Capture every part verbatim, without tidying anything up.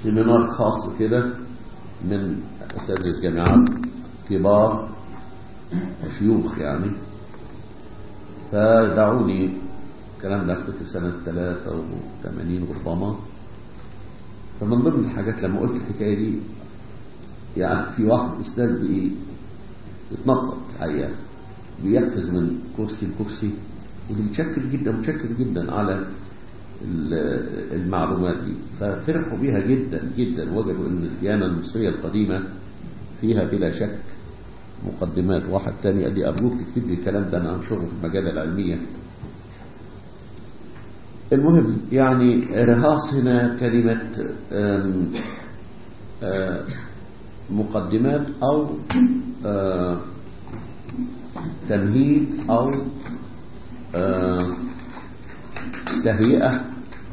سيمينار خاص كده من أساتذة الجامعات كبار شيوخ يعني، فدعوني الكلام ده في سنة ثلاثة وثمانين ربما. فمن ضمن الحاجات لما قلت الحكاية دي، يعني في واحد أستاذ بإيه يتنطط حقيقة، بيقفز من كرسي لكرسي، واللي متشكر جدا متشكر جدا على المعلومات دي. ففرحوا بيها جدا جدا، وجدوا ان الديانة المصرية القديمة فيها بلا شك مقدمات. واحد تاني قال لي أرجوك تكتب لي الكلام ده أنا أنشره في المجلة العلمية. المهم يعني رهاص هنا كلمة آم آم مقدمات أو تمهيد أو تهيئة.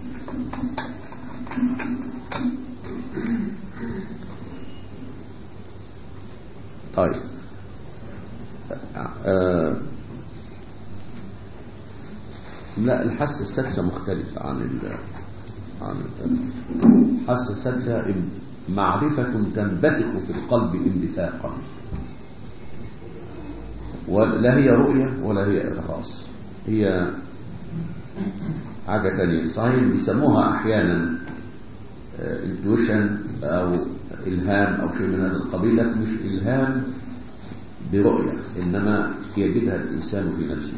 طيب آه لا، الحاسة السادسة مختلفة عن ال عن الحاسة السادسة معرفة تنبثق في القلب انبثاقا، ولا هي رؤية ولا هي إرهاص، هي حاجة تانية. صحيح بيسموها أحيانا انتويشن أو إلهام أو شيء من هذا القبيل، لكن مش إلهام برؤية، إنما يجدها الإنسان في نفسه.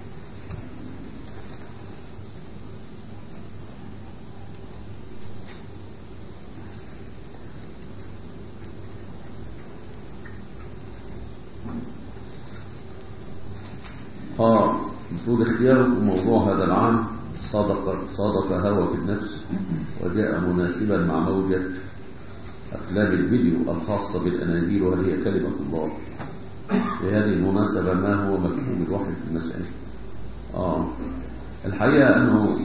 آه المفروض اختياركم موضوع هذا العام صادق صادق هوى في النفس، وجاء مناسبا مع موجة أفلام الفيديو الخاصة بالأناجيل وهي كلمة الله. لهذه المناسبة ما هو مفهوم الوحي في المسألة؟ آه الحقيقة أنه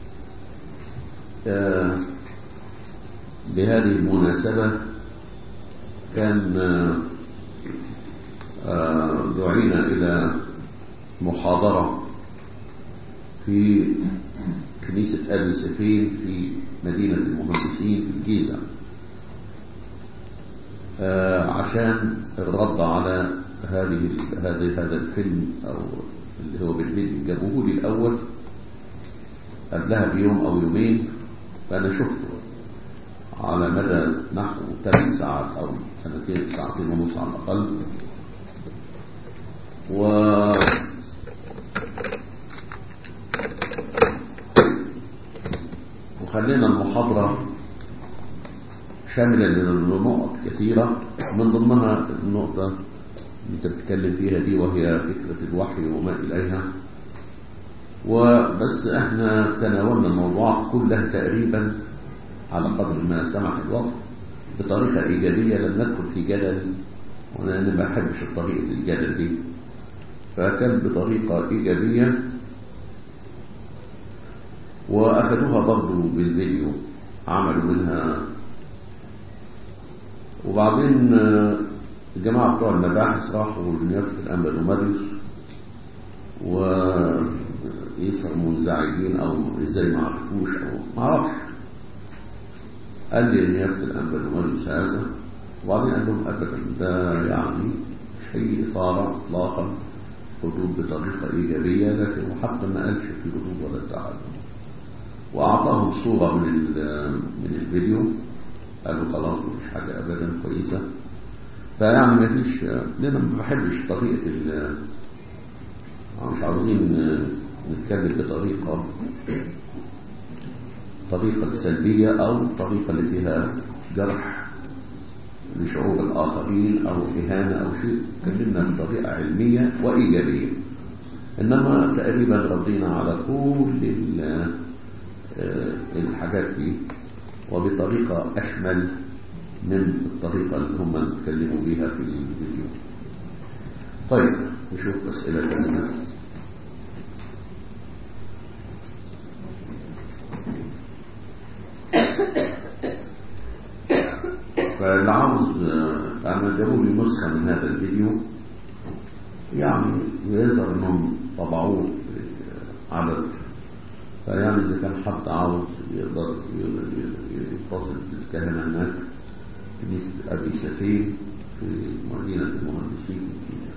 آه بهذه المناسبة كان آه دعينا إلى محاضرة في كنيسة أبي سفين في مدينة المهندسين في الجيزة، آه عشان الرد على هذه هذا هذا الفيلم أو اللي هو بالفيديو. جابوه لي الأول قبلها بيوم أو يومين، فأنا شفته على مدى نحو ثلاث ساعات أو سنتين ساعتين ونص على الأقل. و وخلينا المحاضرة شاملة لنقط كثيرة، من ضمنها النقطة اللي انت بتتكلم فيها دي وهي فكرة الوحي وما إليها. وبس احنا تناولنا الموضوع كله تقريبا على قدر ما سمح الوقت بطريقة إيجابية، لم ندخل في جدل، وأنا ما بحبش الطريقة الجدل دي، فكان بطريقة إيجابية. وأخذوها برضو بالفيديو، عملوا منها. وبعدين الجماعة بتوع المباحث راحوا لنيافة الأنبا دوماديوس ويصيروا منزعجين أو إزاي ما عرفوش أو ما عرفش. قال لي نيافة الأنبا دوماديوس هذا، وبعدين قال لهم أبدا ده يعني مش هي إثارة إطلاقا، ردود بطريقة إيجابية، لكن حتى ما قالش في ردود ولا تعالى. وأعطاهم صورة من من الفيديو، قالوا خلاص مفيش حاجة أبدا كويسة. فيعني ما فيش، لأن ما بحبش طريقة ال مش عاوزين نتكلم بطريقة طريقة سلبية أو طريقة اللي فيها جرح لشعور الآخرين أو إهانة أو شيء. تكلمنا بطريقة علمية وإيجابية، إنما تقريبا ردينا على كل الحاجات دي وبطريقة أشمل من الطريقة اللي هم اتكلموا بيها في الفيديو. طيب نشوف أسئلة تانية. فاللي عاوز، أنا جابوا لي نسخة من هذا الفيديو، يعني يظهر انهم طبعوه عدد، فيعني إذا كان حد عاوز يقدر يتصل بالكهنة هناك كنيسة أبي سفين في مدينة المهندسين في الجيزة.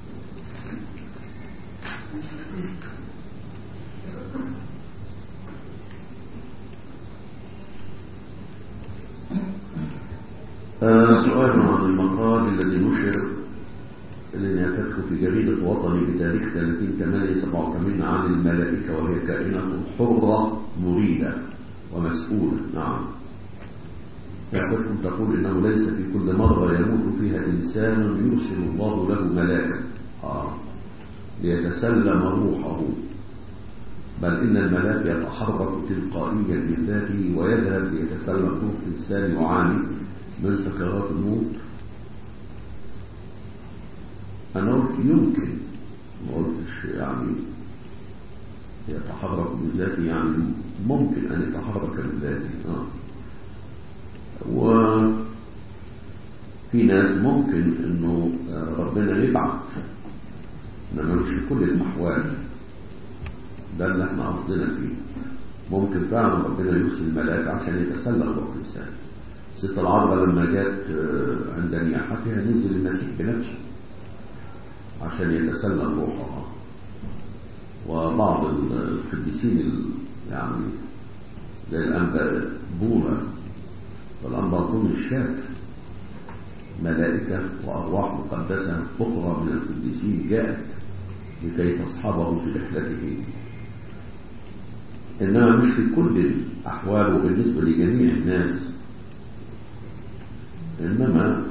آه سؤال عن المقال الذي نشر الذي كتبته في جريدة وطني بتاريخ ثلاثين ثمانية سبعة وثمانين عن الملائكة وهي كائنة حرة مريدة ومسؤولة. نعم، كنتم تقول إنه ليس في كل مرة يموت فيها إنسان يرسل الله له ملائكة آه. ليتسلم روحه، بل إن الملاك يتحرك تلقائيا من ذاته ويذهب ليتسلم روح إنسان يعاني من سكرات الموت. أنا قلت يمكن، ما قلتش يعني يتحرك من ذاته، يعني ممكن أن يتحرك من ذاته آه. وفي ناس ممكن إنه ربنا يبعث، إنما مش في كل الأحوال، ده اللي احنا قصدنا فيه. ممكن فعلا ربنا يرسل ملاك عشان يتسلم روح الإنسان. ست العذراء لما جت عند نياحتها نزل المسيح بنفسه عشان يتسلم روحها. وبعض القديسين يعني زي الأنبا بولا والأنباطون الشاف ملائكة وأرواح مقدسة أخرى من القديسين جاءت لكي تصحبه في رحلته، إنما مش في كل الأحوال وبالنسبة لجميع الناس. إنما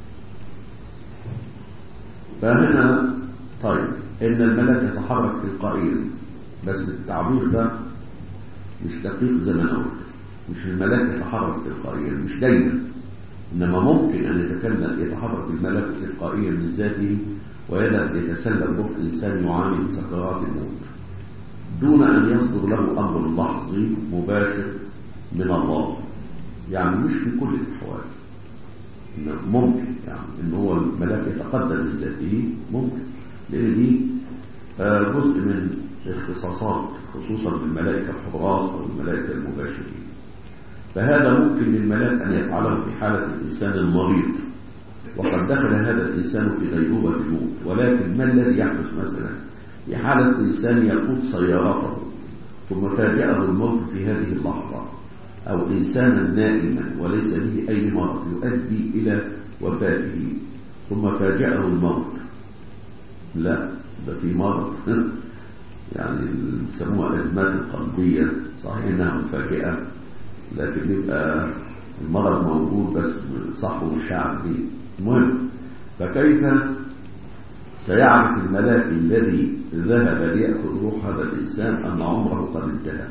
فهنا طيب إن الملاك يتحرك تلقائيا، بس التعبير ده مش دقيق زي ما أنا قلت. مش الملاك يتحرك تلقائيا، مش دايما، إنما ممكن أن يتكلم يتحرك الملاك تلقائيا من ذاته ويذهب يتسلم روح إنسان يعاني من سكرات الموت دون أن يصدر له أمر لحظي مباشر من الله. يعني مش في كل الأحوال، ممكن يعني إن هو الملاك يتقدم من ذاته، ممكن، لأن دي جزء من اختصاصات خصوصا بالملائكة الحراس أو الملائكة المباشرين. فهذا ممكن للملاك أن يفعله في حالة الإنسان المريض وقد دخل هذا الإنسان في غيبوبة الموت. ولكن ما الذي يحدث مثلا في حالة إنسان يقود سيارته ثم فاجأه الموت في هذه اللحظة، أو إنسانا نائما وليس به أي مرض يؤدي إلى وفاته ثم فاجأه الموت؟ لا، ده في مرض يعني يسموها أزمات القلبية، صحيح إنها مفاجئة لكن يبقى المرض موجود بس صحبه مش عارف فيه. المهم، فكيف سيعرف الملاك الذي ذهب ليأخذ روح هذا الإنسان أن عمره قد انتهى؟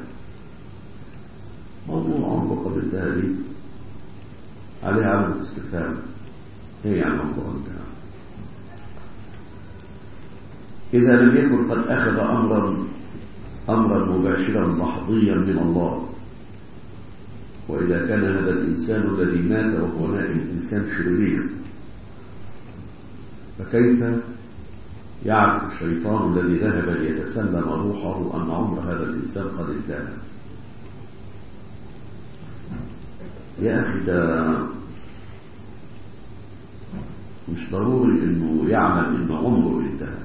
موضوع عمره قد انتهى دي عليها علامة استفهام. ايه يعني عمره انتهى؟ إذا لم يكن قد أخذ أمرا أمرا مباشرا لحظيا من الله، وإذا كان هذا الإنسان الذي مات وهو نائم إنسان شرير، فكيف يعرف الشيطان الذي ذهب ليتسلم روحه أن عمر هذا الإنسان قد انتهى؟ يا أخي ده مش ضروري إنه يعلم إن عمره انتهى.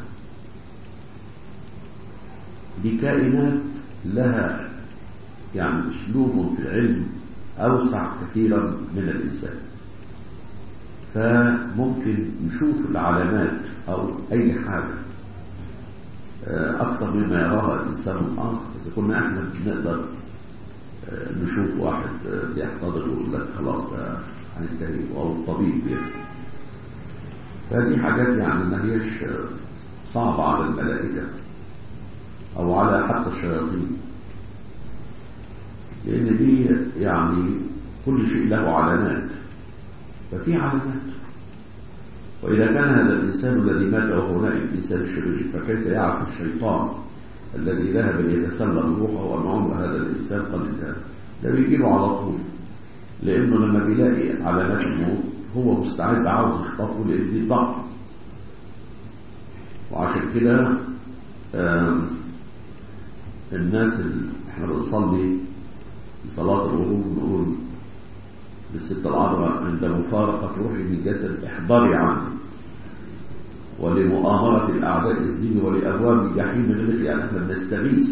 دي كائنات لها يعني أسلوب في العلم أوسع كثيرا من الإنسان، فممكن نشوف العلامات أو أي حاجة أكثر مما يراها الإنسان الآخر. إذا كنا إحنا نقدر نشوف واحد بيحتضر ويقول لك خلاص ده هننتهي، أو الطبيب بيحتضر، فهذه حاجات يعني ما هيش صعبة على الملائكة أو على حتى الشياطين، لأن دي يعني كل شيء له علامات، ففي علامات. وإذا كان هذا الإنسان الذي مات وهو نائم إنسان شرير، فكيف يعرف الشيطان الذي ذهب ليتسلم روحه وأن عمر هذا الإنسان قد انتهى؟ ده بيجيله على طول، لأنه لما بيلاقي علامات الموت هو مستعد عاوز يخطفه لأن دي ضعف. وعشان كده الناس اللي احنا بنصلي في صلاة الغروب نقول للست العذراء عند مفارقة روحي من الجسد احضري عني، ولمؤامرة الأعداء الزيني ولأبواب الجحيم التي يعني احنا بنستغيث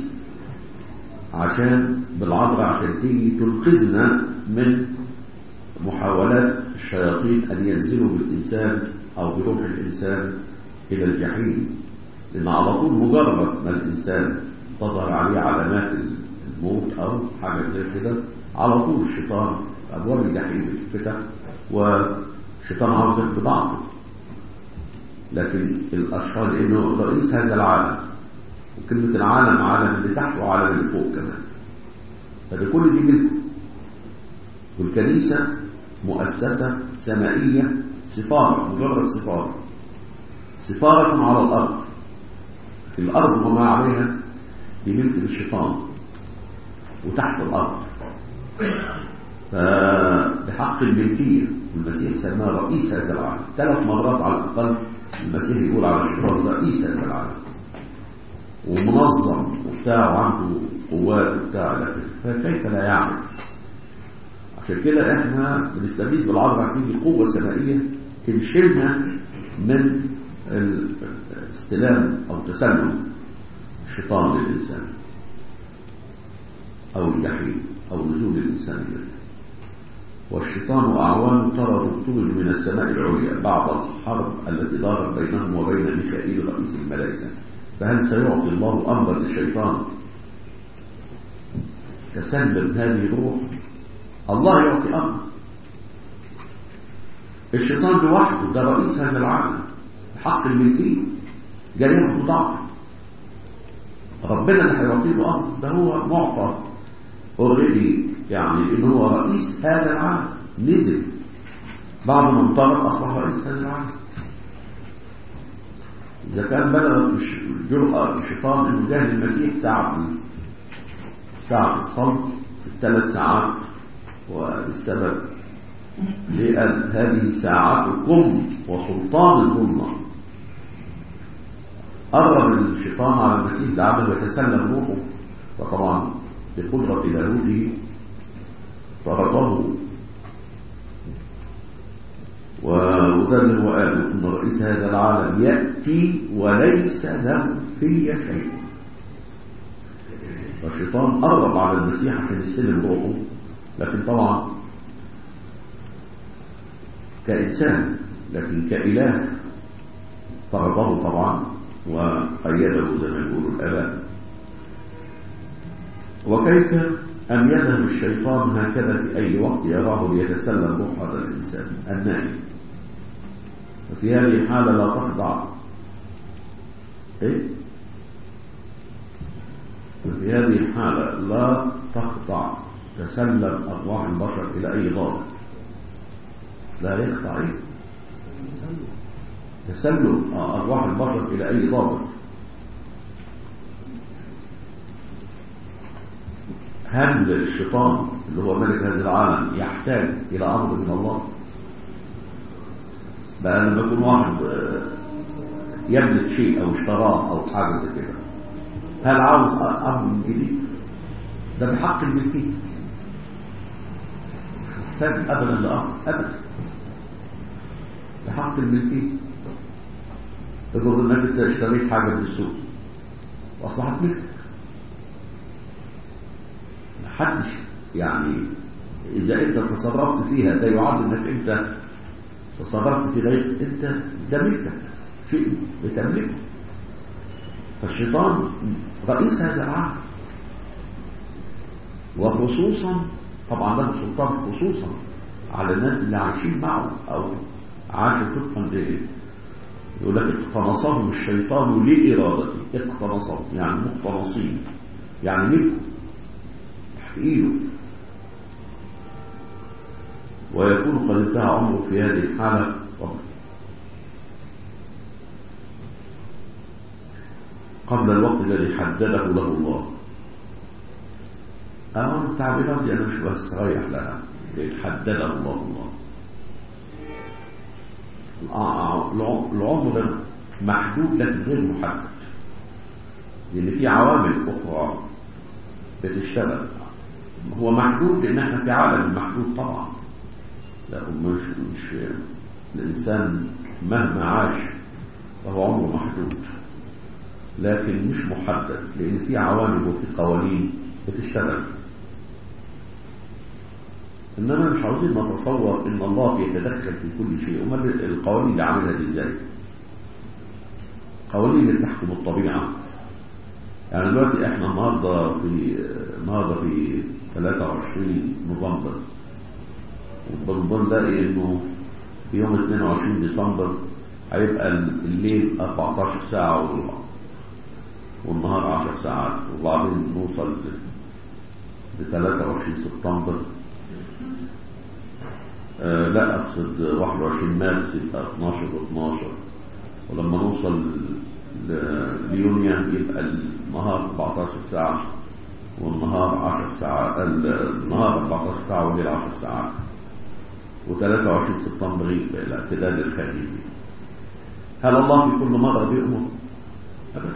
عشان بالعذراء عشان تيجي تنقذنا من محاولات الشياطين أن ينزلوا بالإنسان أو بروح الإنسان إلى الجحيم. لأن على طول مجرد ما الإنسان تظهر عليه علامات الموت أو حاجة زي كده على طول الشيطان أبواب الجحيم بتتفتح والشيطان عاوزك بضعفه. لكن الأشخاص إنه رئيس هذا العالم، وكلمة العالم عالم اللي تحت وعالم اللي فوق كمان، فده كل دي ملكه. والكنيسة مؤسسة سمائية، سفارة، مجرد سفارة، سفارة على الأرض. الأرض وما عليها دي ملك للشيطان وتحت الأرض. فبحق الملكية المسيح سماه رئيس هذا العالم. ثلاث مرات على الأقل المسيح يقول على الشيطان رئيس هذا العالم ومنظم وبتاع وعنده قوات وبتاع، لكن فكيف لا يعمل؟ عشان كده احنا بنستغيث بالعذراء تيجي قوة سمائية تنشلنا من الاستلام او تسلم الشيطان للإنسان او الجحيم او نزول الإنسان إليه. والشيطان وأعوانه ترى تبطل من السماء العليا بعد الحرب التي دارت بينهم وبين ميخائيل رئيس الملائكة. فهل سيعطي الله أمرا للشيطان تسلم هذه الروح؟ الله يعطي أمر. الشيطان لوحده ده رئيس هذا العالم بحق الملكية جاي ياخد ضعف. ربنا اللي هيعطيه له أمر، ده هو معطى اوريدي، يعني إنه هو رئيس هذا العالم. نزل بعد ما انطلق أصبح رئيس هذا العالم. إذا كان بلغت الجرأة الشيطان إنه جاهل المسيح ساعة ساعة الصلب في الثلاث ساعات، والسبب لأن هذه ساعتكم وسلطان الظلمة. قرب الشيطان على المسيح لعله يتسلم روحه، وطبعا بقدرة لاهوته طرده. وده اللي هو قاله ان رئيس هذا العالم يأتي وليس له في شيء. فالشيطان قرب على المسيح عشان يستلم روحه، لكن طبعا كإنسان، لكن كإله طرده طبعا وقيده زي ما يقولوا الآباء. وكيف أن يذهب الشيطان هكذا في أي وقت يراه ليتسلم روح هذا الإنسان النائم؟ وفي هذه الحالة لا تخضع إيه؟ وفي هذه الحالة لا تخضع تسلم أرواح البشر إلى أي ضابط. لا يخضع إيه؟ تسلم أرواح البشر إلى أي ضابط. هل الشيطان اللي هو ملك هذا العالم يحتاج إلى أمر من الله؟ بقى لما يكون واحد يملك شيء أو اشتراه أو حاجة زي كده، هل عاوز أمر من جديد؟ ده بحق الملكية، مش محتاج أبدا لأمر أبدا، بحق الملكية. تقول إنك أنت اشتريت حاجة من السوق وأصبحت ملكك، محدش يعني إذا أنت تصرفت فيها ده يعد إنك أنت تصرفت في غير أنت، ده ملكك، شيء بتملكه. فالشيطان رئيس هذا العالم، وخصوصا طبعا له سلطان خصوصا على الناس اللي عايشين معه أو عاشوا طبقا لإيه. يقول لك اقتنصهم الشيطان لإرادته، اقتنصهم يعني مقتنصين، يعني ملكه تحت إيده. ويكون قد انتهى عمره في هذه الحالة قبل الوقت الذي حدده له الله. أنا التعبيرات دي أنا مش بس رايح لها، حدده الله الله العمر محدود لكن غير محدد، لأن في عوامل أخرى بتشتغل هو محدود لأن احنا في عالم محدود طبعا، لا مش مش الإنسان مهما عاش فهو عمره محدود، لكن مش محدد، لأن في عوامل وفي قوانين بتشتغل. إنما مش عاوزين نتصور إن الله بيتدخل في كل شيء. أمال القوانين اللي عاملها دي إزاي؟ قوانين اللي تحكم الطبيعة. يعني دلوقتي إحنا النهارده في النهارده في ثلاثة وعشرين نوفمبر، وبنظن ده إنه في يوم اثنين وعشرين ديسمبر هيبقى الليل أربعة عشر ساعة وربع والنهار عشر ساعات، وبعدين نوصل ل ثلاثة وعشرين سبتمبر، آه لا أقصد واحد وعشرين مارس يبقى اثناشر واثناشر، ولما نوصل ليونيو يبقى النهار أربعة عشر ساعة والنهار عشر ساعات، النهار أربعة عشر ساعة والليل عشر ساعات، وثلاثة وعشرين سبتمبر يبقى الاعتدال الخارجي. هل الله في كل مرة بيأمر؟ أبدا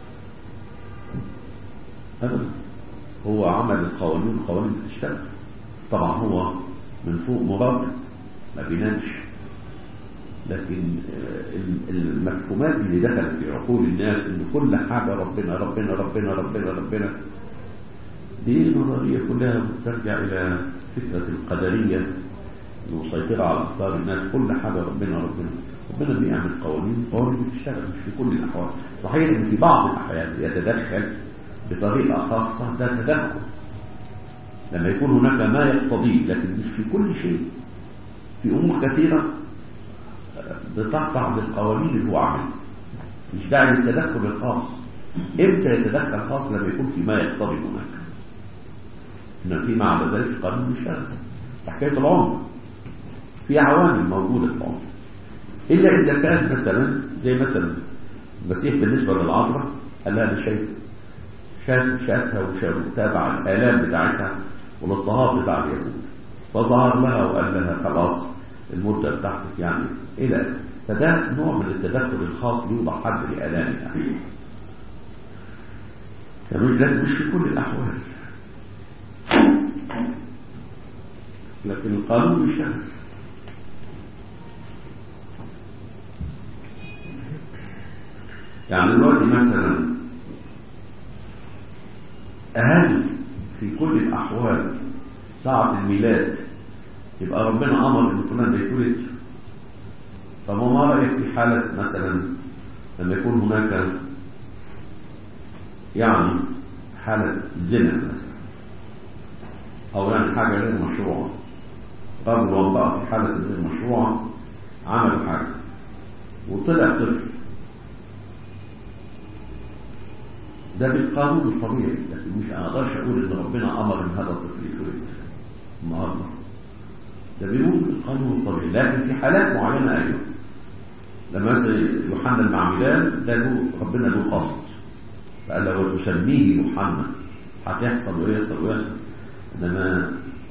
أبدا. هو عمل القوانين، القوانين بتشتغل طبعا، هو من فوق مراقب ما بينامش، لكن المفهومات اللي دخلت في عقول الناس ان كل حاجه ربنا ربنا ربنا ربنا ربنا دي نظريه كلها ترجع الى فكره القدريه المسيطره على افكار الناس. كل حاجه ربنا ربنا ربنا بيعمل قوانين، قوانين بتشتغل مش في كل الاحوال. صحيح ان في بعض الاحيان يتدخل بطريقه خاصه، ده تدخل لما يكون هناك ما يقتضيه، لكن مش في كل شيء. في امور كثيره بتخضع للقوانين اللي هو عاملها، مش داعي للتدخل الخاص. امتى يتدخل خاص؟ لما يكون في ما يقتضي هناك، ان في مع ذلك قانون مش هذا. حكايه العمر في عوامل موجوده في العمر، الا اذا كان مثلا زي مثلا المسيح بالنسبه للعذراء قال لها انا شايف شاف شافها وتابع الالام بتاعتها والاضطهاد بتاع اليهود، فظهر لها وقال لها خلاص المده بتاعتك يعني الى. فده نوع من التدخل الخاص يوضع حد لالامها، لكن مش في كل الاحوال. لكن القانون يشتغل. يعني دلوقتي مثلا هل في كل الأحوال ساعة الميلاد يبقى ربنا أمر إن فلان ده يتولد؟ طب ما رأيك في حالة مثلا لما يكون هناك يعني حالة زنا مثلا، أو يعني حاجة غير مشروعة، رجل وامرأة في حالة غير مشروعة عملوا حاجة وطلع طفل، ده بالقانون الطبيعي، لكن مش اقدرش اقول ان ربنا امر ان هذا الطفل يتولد النهارده، ده بيقول بالقانون الطبيعي. لكن في حالات معينه ايوه، لما مثلا يوحنا المعمدان ده له ربنا له قصد، فقال له وتسميه يوحنا، هتحصل ويحصل ويحصل. انما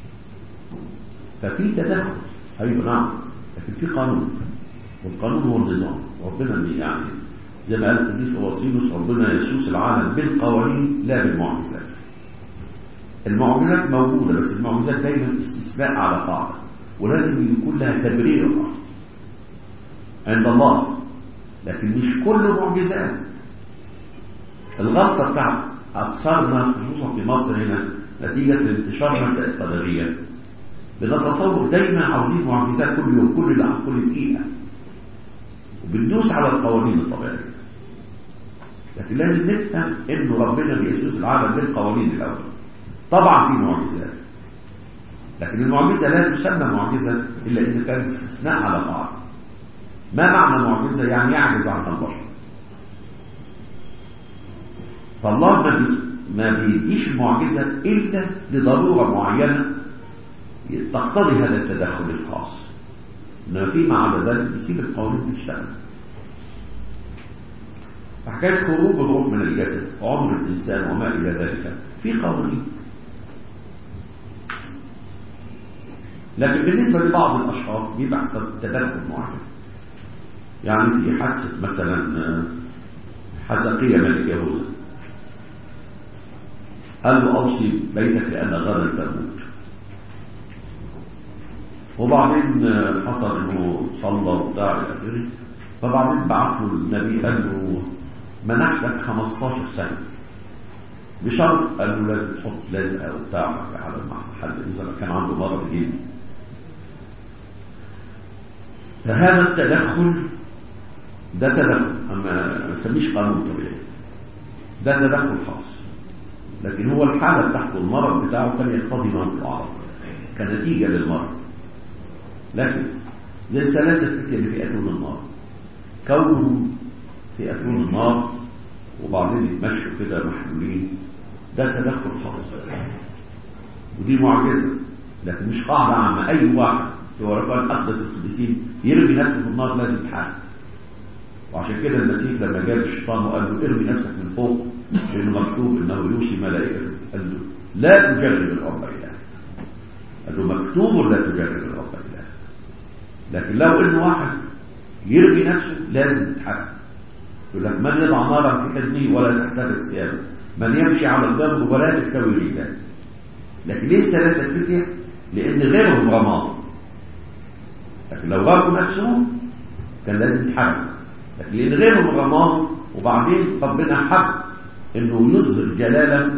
ففي تدخل ايوه نعم، لكن في قانون، والقانون هو النظام. ربنا يعني زي ما قال القديس أوسيلوس ربنا يسوس العالم بالقوانين لا بالمعجزات. المعجزات موجودة، بس المعجزات دايما استثناء على قاعدة، ولازم يكون لها تبرير عند الله، لكن مش كل معجزات. الغلطة بتاعت أكثرنا خصوصا في مصر هنا نتيجة لانتشارنا القدرية، بنتصور دايما عاوزين معجزات كل يوم كل كل دقيقة، وبندوس على القوانين الطبيعية. لكن لازم نفهم ان ربنا بيسوس العالم بالقوانين الاول. طبعا في معجزات، لكن المعجزه لا تسمى معجزه الا اذا كانت استثناء على قاعده. ما معنى معجزه؟ يعني يعجز عنها البشر. فالله ما ما بيديش المعجزه الا لضروره معينه تقتضي هذا التدخل الخاص، انما فيما عدا ذلك بيسيب القوانين تشتغل. حكايه خروج الروح من الجسد، عمر الانسان وما الى ذلك في قوانين، لكن بالنسبه لبعض الاشخاص بيبقى حسب تدخل معين. يعني في حادثه مثلا حزقية ملك يهوذا، قال له أوصي بيتك لأن غدا تموت. وبعدين حصل انه صلى وبتاع الى اخره. فبعدين بعت له النبي قال له منحتك خمستاشر سنه بشرط قال له لازم تحط لزقه وبتاع على المحل اذا كان عنده مرض جديد. فهذا التدخل ده تدخل، اما ما نسميش قانون طبيعي، ده تدخل خاص، لكن هو الحاله بتاعته المرض بتاعه كان يقتضي موت العرب كنتيجه للمرض. لكن زي الثلاثه الفتية اللي في اتون النار، كونهم في اتون النار وبعدين يتمشوا كده محلولين، ده تدخل خاص ودي معجزه، لكن مش قاعده عامه. اي واحد في ورقات اقدس القديسين يرمي نفسه في النار لازم يتحاسب. وعشان كده المسيح لما جاب الشيطان وقال له ارمي نفسك من فوق لانه مكتوب انه يوصي ملائكته، قال له لا تجرب الرب الهك، قال له مكتوب لا تجرب الرب الهك. لكن لو انه واحد يرمي نفسه لازم يتحاسب. يقول لك من يضع نارا في حزنه ولا تحترق ثيابه، من يمشي على الجنب ولا تكتوي رجلاه. لكن ليه الثلاثه الفتية؟ لان غيرهم رماه، لكن لو غرقوا نفسهم كان لازم يتحرك. لكن لان غيرهم رماه وبعدين ربنا حب انه يظهر جلالا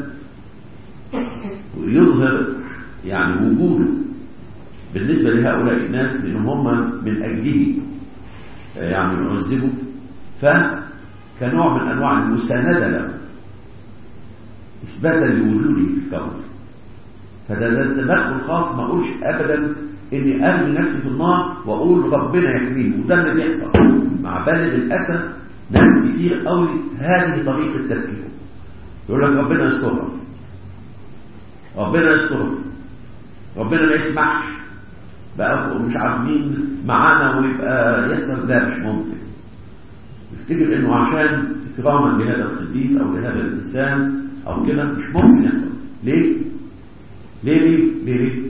ويظهر يعني وجوده بالنسبه لهؤلاء الناس، لانهم هم من اجله يعني يعذبوا، فكنوع من انواع المسانده له اثباتا لوجوده في الكون. فده تدخل خاص، ما اقولش ابدا اني ارمي نفسي في النار واقول ربنا يحميني، وده اللي بيحصل مع بالغ الاسف. ناس كتير قوي هذه طريقه تفكيرهم، يقول لك ربنا يسترها، ربنا يسترها، ربنا ما يسمحش بقى مش عارفين معانا ويبقى يحصل. ده مش ممكن. يفتكر انه عشان اكراما لهذا القديس او لهذا الانسان او كده مش ممكن يحصل. ليه؟ ليه ليه ليه, ليه؟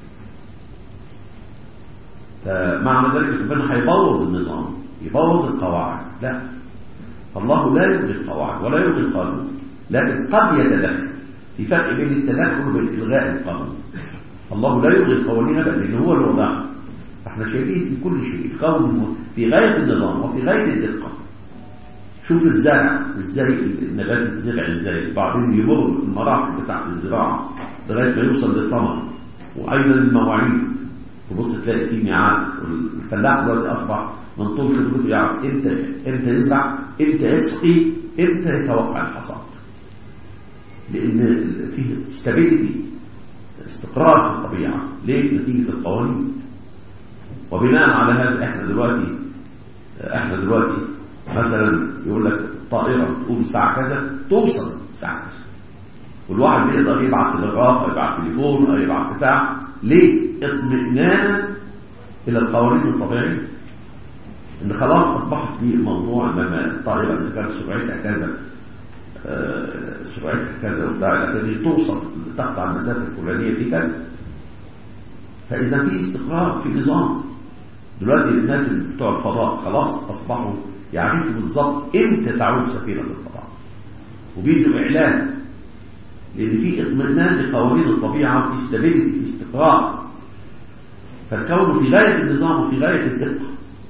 فمعنى ذلك ربنا هيبوظ النظام، يبوظ القواعد. لا، الله لا يلغي القواعد ولا يلغي القانون، لكن قد يتدخل. في فرق بين التدخل وبين الغاء القانون. الله لا يلغي القوانين بل لانه هو اللي وضعها. احنا شايفين في كل شيء في قانون في غايه النظام وفي غايه الدقه. شوف الزرع ازاي، النبات يتزرع ازاي، بعدين يمر المراحل بتاعت الزراعه لغايه ما يوصل للثمر، وايضا المواعيد. تبص تلاقي فيه ميعاد. الفلاح دلوقتي اصبح من طول خبرته يعرف امتى امتى يزرع، امتى يسقي، امتى يتوقع الحصاد، لان فيه استابيليتي، استقرار في الطبيعه. ليه؟ نتيجه القوانين. وبناء على هذا احنا دلوقتي احنا دلوقتي مثلا يقول لك الطائره تقوم الساعه كذا توصل الساعه كذا، والواحد بيقدر يبعت تلغراف او يبعت تليفون او يبعت بتاع. ليه؟ اطمئنانا الى القوانين الطبيعيه، ان خلاص اصبحت في الموضوع لما الطائره اذا كانت سرعتها كذا آه سرعتها كذا وبتاع لكن توصل تقطع المسافه الفلانيه في كذا. فاذا في استقرار في نظام. دلوقتي الناس اللي بتوع الفضاء خلاص اصبحوا يعرفوا بالظبط امتى تعود سفينه الفضاء، وبيدوا اعلان، لان في اطمئنان لقوانين الطبيعه، في استابيليتي، في استقرار. فالكون في غايه النظام وفي غايه الدقه.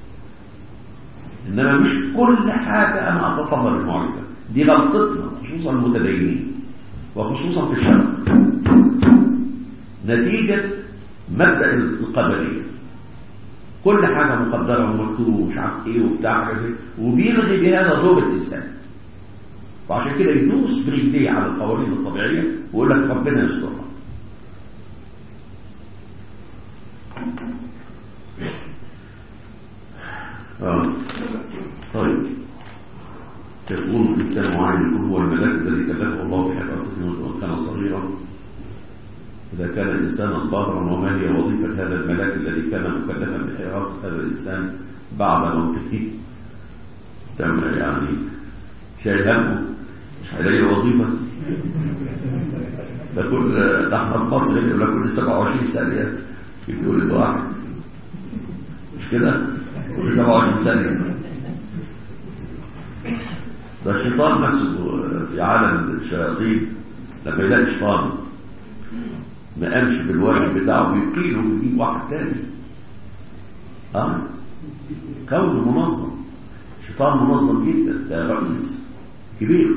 انما مش كل حاجه انا اتطلب المعجزه. دي غلطتنا خصوصا المتدينين وخصوصا في الشرق، نتيجه مبدا القدريه. كل حاجه مقدره ومكتوبه ومش عارف ايه وبتاع كده، وبيلغي بهذا دور الانسان. وعشان كده يدوس برجليه على القوانين الطبيعيه ويقول لك ربنا يسترها. اه طيب، يقول الانسان معين يقول هو الملاك الذي كلفه الله بحراسته وان كان صغيرا. إذا كان الإنسان ظاهرا، وما هي وظيفة هذا الملاك الذي كان مكلفا بحراسة هذا الإنسان بعد موته؟ تم يعني شايل همه، مش هيلاقي وظيفة. ده كل ده احنا في مصر يقول لك كل سبعة وعشرين ثانية يتولد واحد، مش كده؟ كل سبعة وعشرين ثانية. ده الشيطان نفسه في عالم الشياطين لما يلاقي شيطان ما قامش بالواجب بتاعه بيقيله ويجيب واحد تاني. اه كونه منظم، شيطان منظم جدا، ده رئيس كبير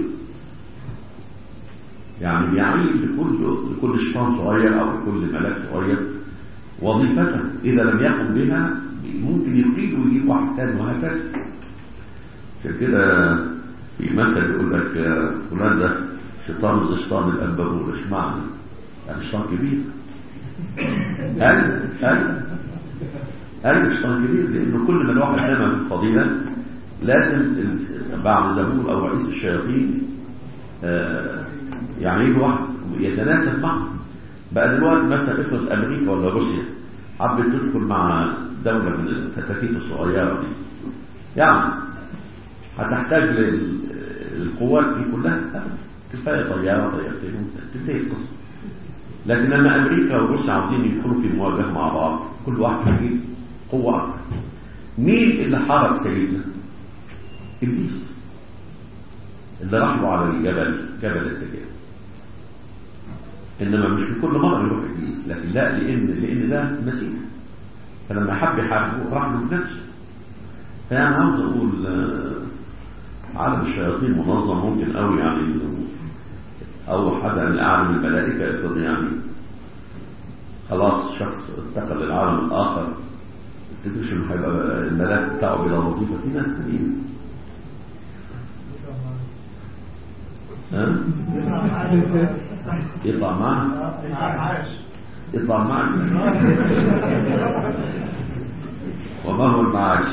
يعني بيعين لكل لكل شيطان صغير او لكل ملاك صغير وظيفته، اذا لم يقم بها ممكن يقيل ويجيب واحد تاني وهكذا. عشان كده في مثل يقول لك فلان ده شيطان زي شيطان الأنبابور. ايش معنى؟ يعني شيطان كبير. قال قال قال شيطان كبير، لأنه كل ما الواحد نام في الفضيلة لازم بعد زبور أو رئيس الشياطين يعني يجي واحد يتناسب معه. بقى دلوقتي مثلا افرض أمريكا ولا روسيا حبت تدخل مع دولة من الفتافيت الصغيرة دي، يعني هتحتاج للقوات دي كلها، كفاية طيارة طيارتين تنتهي القصة. لكن لما أمريكا وروسيا عاوزين يدخلوا في مواجهة مع بعض كل واحد يجيب قوة أكثر. مين اللي حرك سيدنا؟ إبليس اللي راح له على الجبل، جبل الدجال. إنما مش في كل مرة يروح إبليس، لكن لا، لأن لأن ده المسيح، فلما حب يحاربه راح له بنفسه. فأنا عاوز أقول عالم الشياطين منظم ممكن قوي، يعني أول حدا من أعلم الملائكة يفرض يعني خلاص شخص انتقل للعالم الآخر، تدريش إنه هيبقى الملاك بتاعه بلا وظيفة. في ناس ثانيين ها يطلع معه يطلع معه وما هو المعاش؟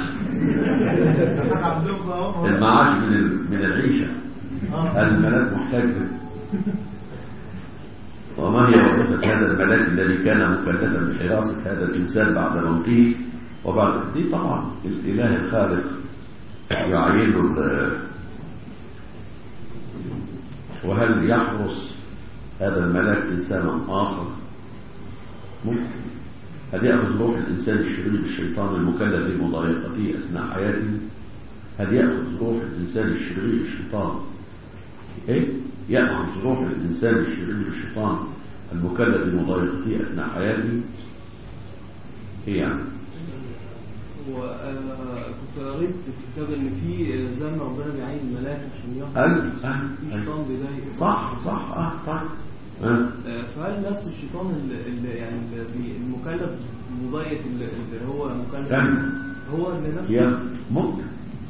المعاش من من العيشة. الملاك محتاج. وما هي وظيفة هذا الملاك الذي كان مكلفا بحراسة هذا الإنسان بعد موته وبعد دي؟ طبعا الإله الخالق يعين له. وهل يحرس هذا الملاك إنسانا آخر؟ ممكن. هل يأخذ روح الإنسان الشرير الشيطان المكلف بمضايقته أثناء حياته؟ هل يأخذ روح الإنسان الشرير الشيطان إيه؟ يأخذ روح الإنسان الشرير الشيطان المكلف بمضايقته أثناء حياته؟ إيه يعني؟ وكنت قريت في الكتاب ان في زمن ربنا بيعين الملاك عشان ياخد الشيطان بيضايق. صح صح اه طيب. أه. فهل نفس الشيطان اللي يعني اللي المكلف مضايق اللي هو مكلف يعني هو اللي نفسه يا ممكن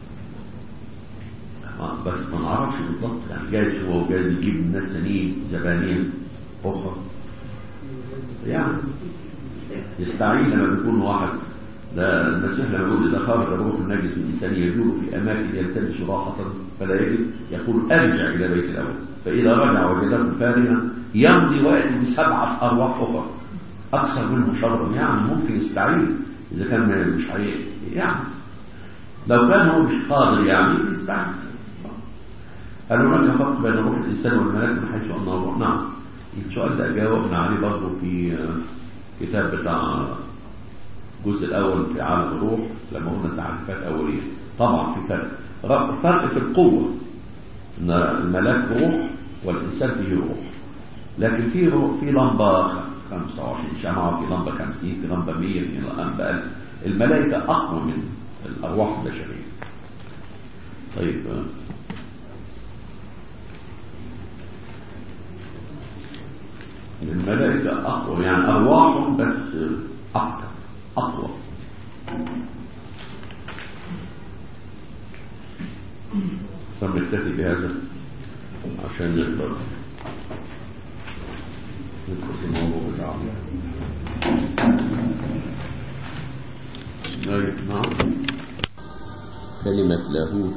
بس ما نعرفش بالضبط، يعني جايز هو جايز يجيب الناس ثانيين زبانين اخرى، يعني يستعين لما بيكون واحد. ده المسيح لما يقول إذا خرج روح النجس من الإنسان يجول في أماكن يلتمس راحة فلا يجد، يقول أرجع إلى بيت الأول، فإذا رجع وجده فارغا يمضي ويأتي بسبعة أرواح أخرى أكثر منه شرا. يعني ممكن يستعين إذا كان مش حقيقي، يعني لو كان هو مش قادر يعني يستعين. هل هناك فرق بين روح الإنسان والملاك من حيث أنه روح؟ نعم. السؤال ده جاوبنا عليه برضه في كتاب بتاع الجزء الأول في عالم الروح لما قلنا تعريفات أولية. طبعا في فرق فرق في القوة، إن الملاك روح والإنسان فيه روح، لكن في روح في لمبة خمسة وعشرين شمعة، في لمبة خمسين، في لمبة مية، في لمبة ألف. الملائكة أقوى من الأرواح البشرية. طيب الملائكة أقوى، يعني أرواحهم بس أكثر أقوى. فبنكتفي بهذا عشان نقدر ندخل في الموضوع بتاعنا. نعم. كلمة لاهوت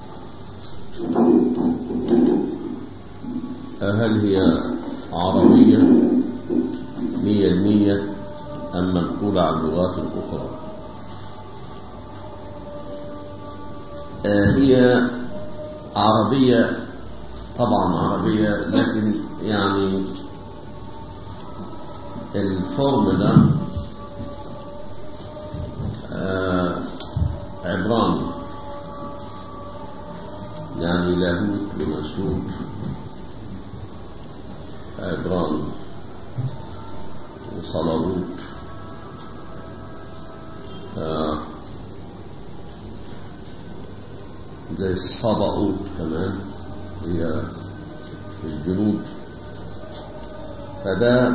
هل هي عربية مية المية أم منقولة عن لغات أخرى؟ آه هي عربية طبعا عربية، لكن يعني الفورم ده آه عبراني، يعني لاهوت بمسهول عبران وصلابوت، آه زي الصباؤوت كمان هي الجنود. فده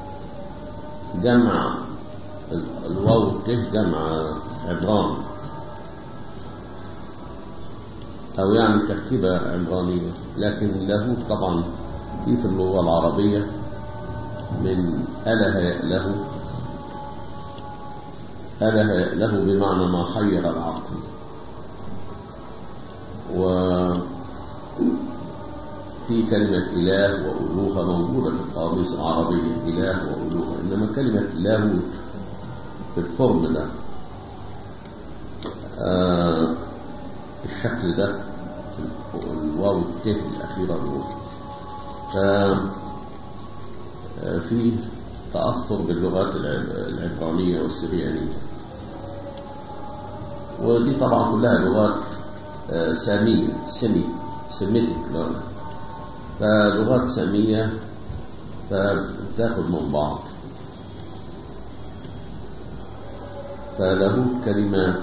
جمع الواو كيف جمع عبران، أو يعني تركيبة عبرانية. لكن لاهوت طبعا في في اللغة العربية من أله يأله. أله يأله بمعنى ما حير العقل، وفي كلمة إله وألوهة موجودة في القاموس العربية، إله وألوهة. إنما كلمة لاهوت في الفورم ده آه الشكل ده الواو التاء الأخيرة دول، ففي تأثر باللغات العبرانية والسريانية، ودي طبعا كلها لغات سامية سمي سميتك لغة، فلغات سامية فبتاخد من بعض. فله كلمات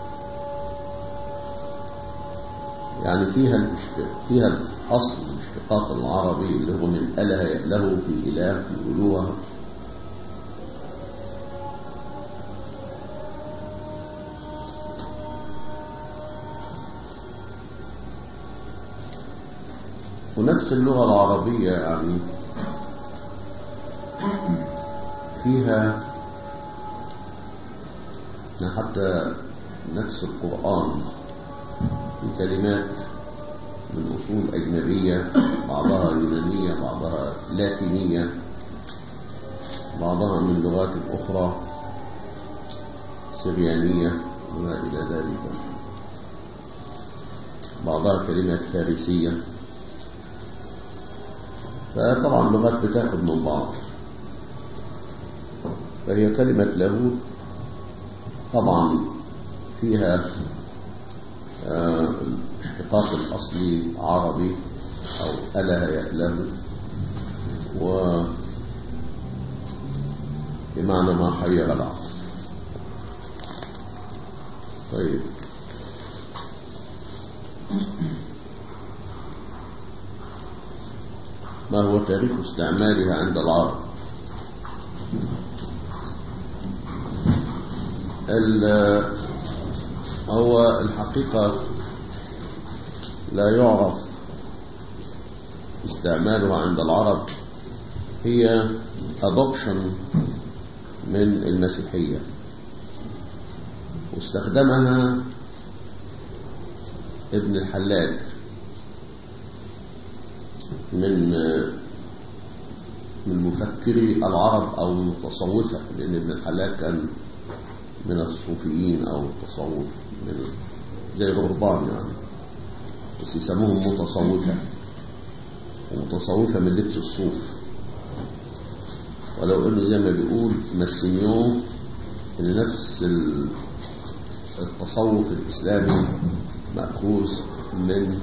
يعني فيها فيها الأصل الاشتقاق العربي اللي هو من أله يأله في إله في ألوهة. ونفس اللغة العربية يعني فيها حتى نفس القرآن في كلمات من أصول أجنبية، بعضها يونانية بعضها لاتينية بعضها من لغات أخرى سريانية وما إلى ذلك، بعضها كلمات فارسية. فطبعا اللغات بتاخد من بعض. فهي كلمة لاهوت طبعا فيها الاشتقاق الأصلي عربي أو أله يأله، وبمعنى ما حير العقل. طيب ما هو تاريخ استعمالها عند العرب؟ هو الحقيقة لا يعرف استعمالها عند العرب، هي adoption من المسيحية، واستخدمها ابن الحلاج من من مفكري العرب أو المتصوفة، لأن ابن الحلاج كان من الصوفيين أو التصوف من زي الغربان يعني، بس يسموهم متصوفة، ومتصوفة من لبس الصوف. ولو انه زي ما بيقول ماسينيو ان نفس التصوف الإسلامي مأخوذ من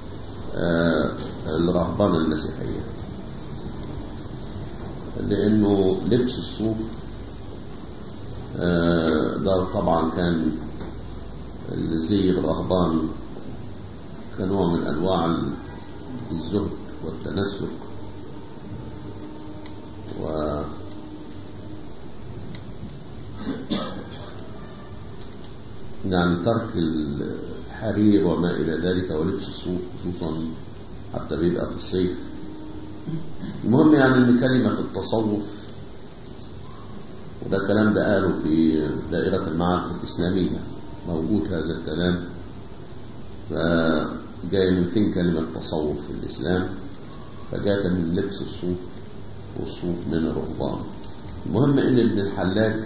الرهبان المسيحية، لأنه لبس الصوف ده طبعا كان زي الرهبان كنوع من أنواع الزهد والتنسك، و يعني ترك الحرير وما إلى ذلك ولبس الصوف خصوصا حتى بيبقى في الصيف. المهم يعني ان كلمة التصوف، وده كلام ده قاله في دائرة المعارف الإسلامية، موجود هذا الكلام، فجاي من فين كلمة تصوف في الإسلام؟ فجاءت من لبس الصوف، والصوف من الرهبان. المهم ان ابن الحلاج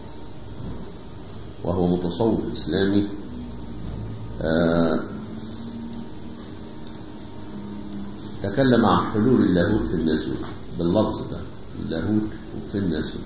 وهو متصوف إسلامي آه تكلم عن حلول اللاهوت في الناسوت باللفظ ده، اللاهوت في الناسوت.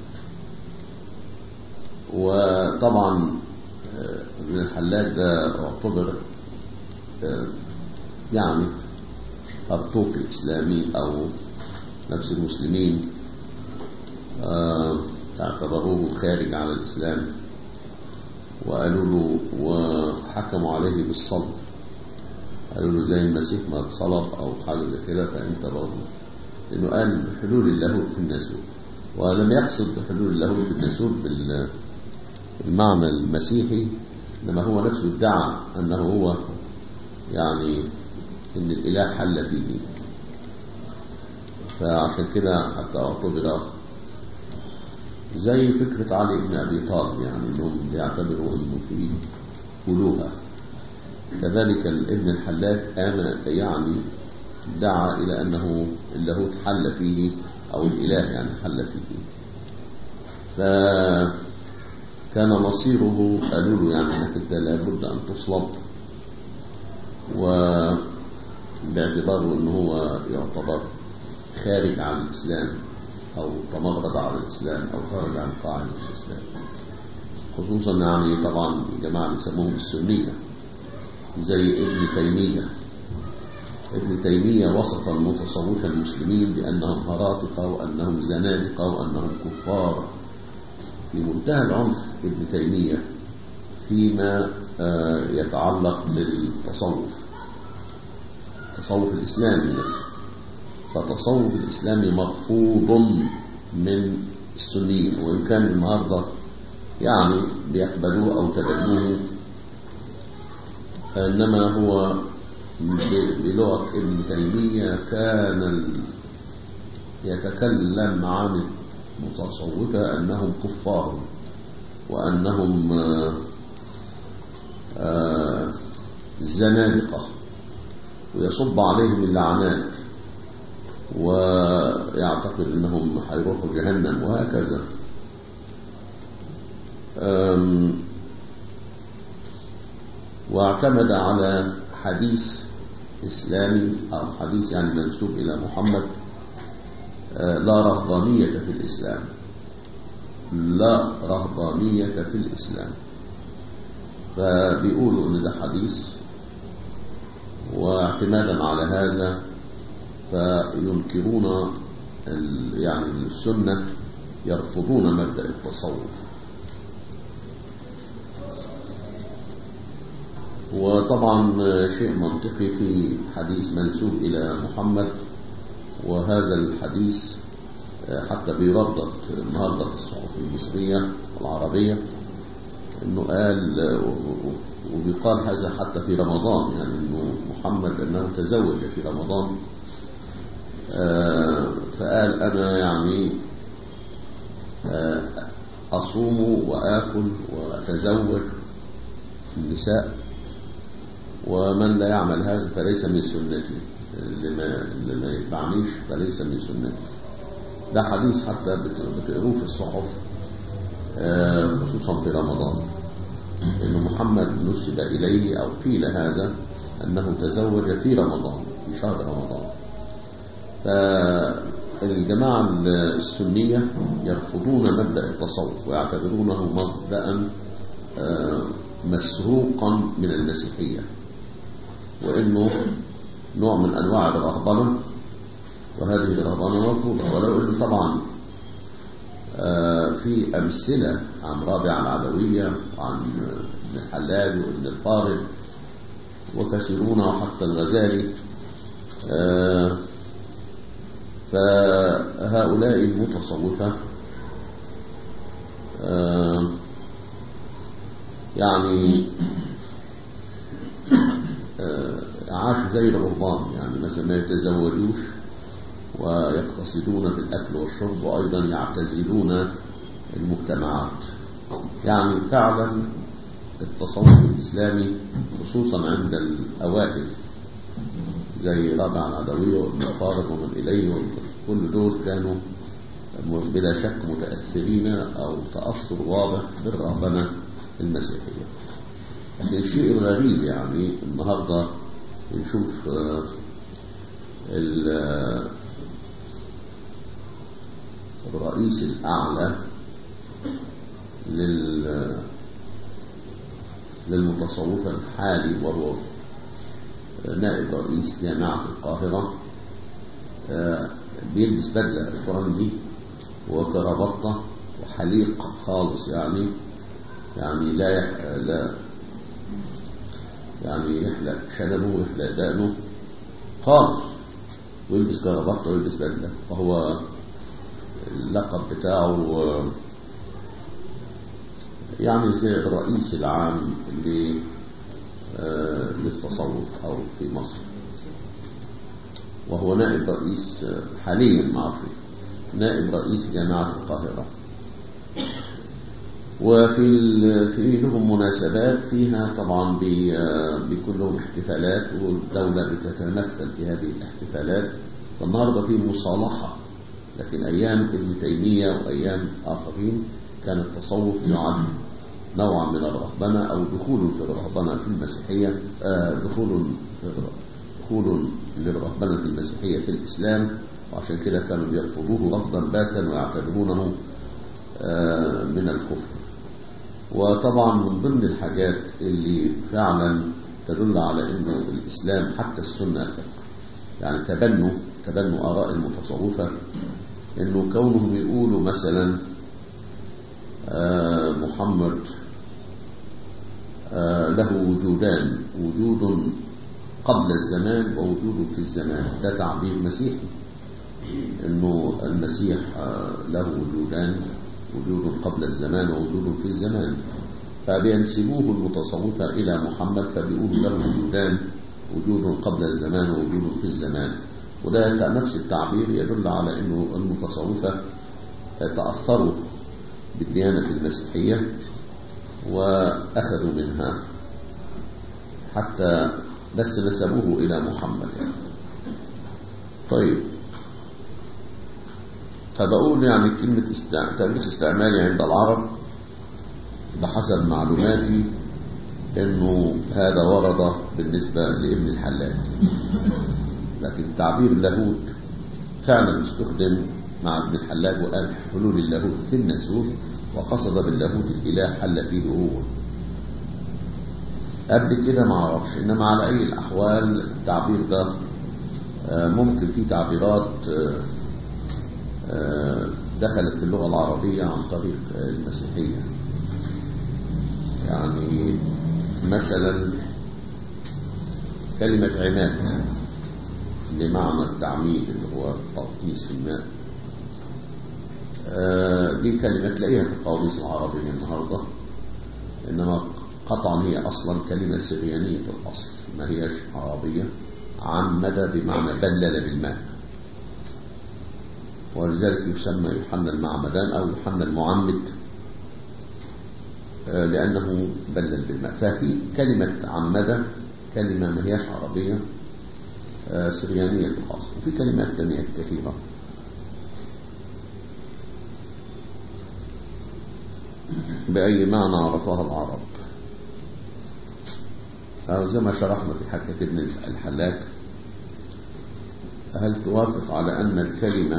وطبعا ابن الحلاج ده اعتبر يعني أرطوقي إسلامي أو نفس المسلمين آه اعتبروه خارج عن الإسلام، وقالوا له وحكموا عليه بالصلب، قالوا له زي المسيح ما اتصلب أو حاجة زي كده فأنت برضه، لأنه قال بحلول اللاهوت في الناسوت، ولم يقصد بحلول اللاهوت في الناسوت بالمعنى المسيحي، إنما هو نفسه ادعى أنه هو يعني إن الإله حل فيه، فعشان كده حتى اعتبر زي فكرة علي بن أبي طالب، يعني إنهم بيعتبروا إنه في ألوهة. كذلك ابن الحلاج آمن يعني دعا إلى أنه اللاهوت حل فيه أو الإله يعني حل فيه، فكان مصيره قالوا له يعني أنك أنت لابد أن تصلب، وباعتباره أنه هو يعتبر خارج عن الإسلام أو تمرد على الإسلام أو خارج عن قاعدة الإسلام، خصوصا يعني طبعا جماعة يسموهم السنية زي ابن تيمية. ابن تيمية وصف المتصوفة المسلمين بأنهم هراطقة وأنهم زنادقة وأنهم كفار، في منتهى العنف ابن تيمية فيما يتعلق بالتصوف، التصوف الإسلامي نفسه، فتصوف الإسلامي مرفوض من السنيين، وإن كان النهاردة يعني بيقبلوه أو تبنوه، إنما هو بلغة ابن تيمية كان يتكلم عن المتصوفة أنهم كفار وأنهم زنادقة، ويصب عليهم اللعنات ويعتقد أنهم حيروحوا جهنم وهكذا. واعتمد على حديث إسلامي أو حديث يعني منسوب إلى محمد، لا رهبانية في الإسلام، لا رهبانية في الإسلام، فبيقولوا أن ده حديث، واعتمادا على هذا فينكرون يعني السنة، يرفضون مبدأ التصوف. وطبعا شيء منطقي في حديث منسوب إلى محمد، وهذا الحديث حتى بيردد النهارده في الصحف المصرية والعربية، انه قال وبيقال هذا حتى في رمضان، يعني انه محمد انه تزوج في رمضان، فقال انا يعني اصوم واكل واتزوج النساء، ومن لا يعمل هذا فليس من سنتي، اللي ما, اللي ما يتبعنيش فليس من سنتي. ده حديث حتى بتقروه في الصحف خصوصا في رمضان، إنه محمد نسب إليه أو قيل هذا أنه تزوج في رمضان في شهر رمضان. فالجماعة السنية يرفضون مبدأ التصوف ويعتبرونه مبدأ مسروقا من المسيحية، وإنه نوع من أنواع الرهبنة، وهذه الرهبنة مرفوضة. ولو إنه طبعا في أمثلة عن رابعة العدوية وعن ابن الحلاج وابن الفارض وكثيرون وحتى الغزالي، فهؤلاء المتصوفة يعني عاشوا زي الرهبان، يعني مثلا ما يتزوجوش ويقتصدون بالأكل والشرب، وأيضا يعتزلون المجتمعات. يعني فعلا التصوف الإسلامي خصوصا عند الأوائل زي رابع العدوية وابن الفارض ومن إليه، كل دول كانوا بلا شك متأثرين أو تأثر واضح بالرهبنة المسيحية. لكن الشيء الغريب يعني النهاردة نشوف الرئيس الأعلى للمتصوفة الحالي وهو نائب رئيس جامعة القاهرة بيلبس بدلة فرنجي وكرافطة وحليق خالص، يعني يعني لا يح... لا يعني يحلق شنبه ويحلق دقنه خالص، ويلبس كرافطة ويلبس بدلة، وهو اللقب بتاعه يعني زي الرئيس العام اللي للتصوف أو في مصر، وهو نائب رئيس حاليا معروف، نائب رئيس جامعة القاهرة. وفي في لهم مناسبات فيها طبعا بيكون لهم احتفالات، والدولة بتتمثل في هذه الاحتفالات. فالنهارده في مصالحة، لكن أيام ابن تيمية وأيام آخرين كان التصوف يعد نوعا من الرهبنة أو دخول في الرهبنة في المسيحية، دخول دخول للرهبنة في المسيحية في الإسلام، وعشان كده كانوا بيرفضوه رفضا باتا ويعتبرونه من الكفر. وطبعا من ضمن الحاجات اللي فعلا تدل على انه الاسلام حتى السنه يعني تبنوا تبنوا اراء المتصوفه، انه كونهم يقولوا مثلا محمد له وجودان، وجود قبل الزمان ووجود في الزمان، ده تعبير مسيحي، انه المسيح له وجودان، وجود قبل الزمان ووجود في الزمان. فبينسبوه المتصوفة إلى محمد، فبيقولوا له وجودان، وجود قبل الزمان ووجود في الزمان. وده نفس التعبير يدل على أنه المتصوفة تأثروا بالديانة المسيحية وأخذوا منها، حتى بس نسبوه إلى محمد يعني. طيب، فبقول يعني كلمة تاريخ استعمالي عند العرب بحسب معلوماتي انه هذا ورد بالنسبة لابن الحلاج، لكن تعبير اللاهوت فعلا استخدم مع ابن الحلاج، وقال حلول اللاهوت في الناسوت، وقصد باللاهوت الاله حل فيه هو. قبل كده ما اعرفش، انما على اي الاحوال التعبير ده ممكن في تعبيرات دخلت في اللغة العربية عن طريق المسيحية. يعني مثلا كلمة عماد بمعنى التعميد اللي هو تغطيس الماء، دي كلمة تلاقيها في القواميس العربية النهاردة، إنما قطعا هي أصلا كلمة سريانية الأصل، ما هيش عربية. عمد بمعنى بلل بالماء، ولذلك يسمى يوحنا المعمدان أو يوحنا المعمد لأنه بلل بالماء. ففي كلمة عمدة كلمة ما هيش عربية، سريانية في الأصل، وفي كلمات تانية كثيرة. بأي معنى عرفها العرب، أو زي ما شرحنا في حكاية ابن الحلاج. هل توافق على أن الكلمة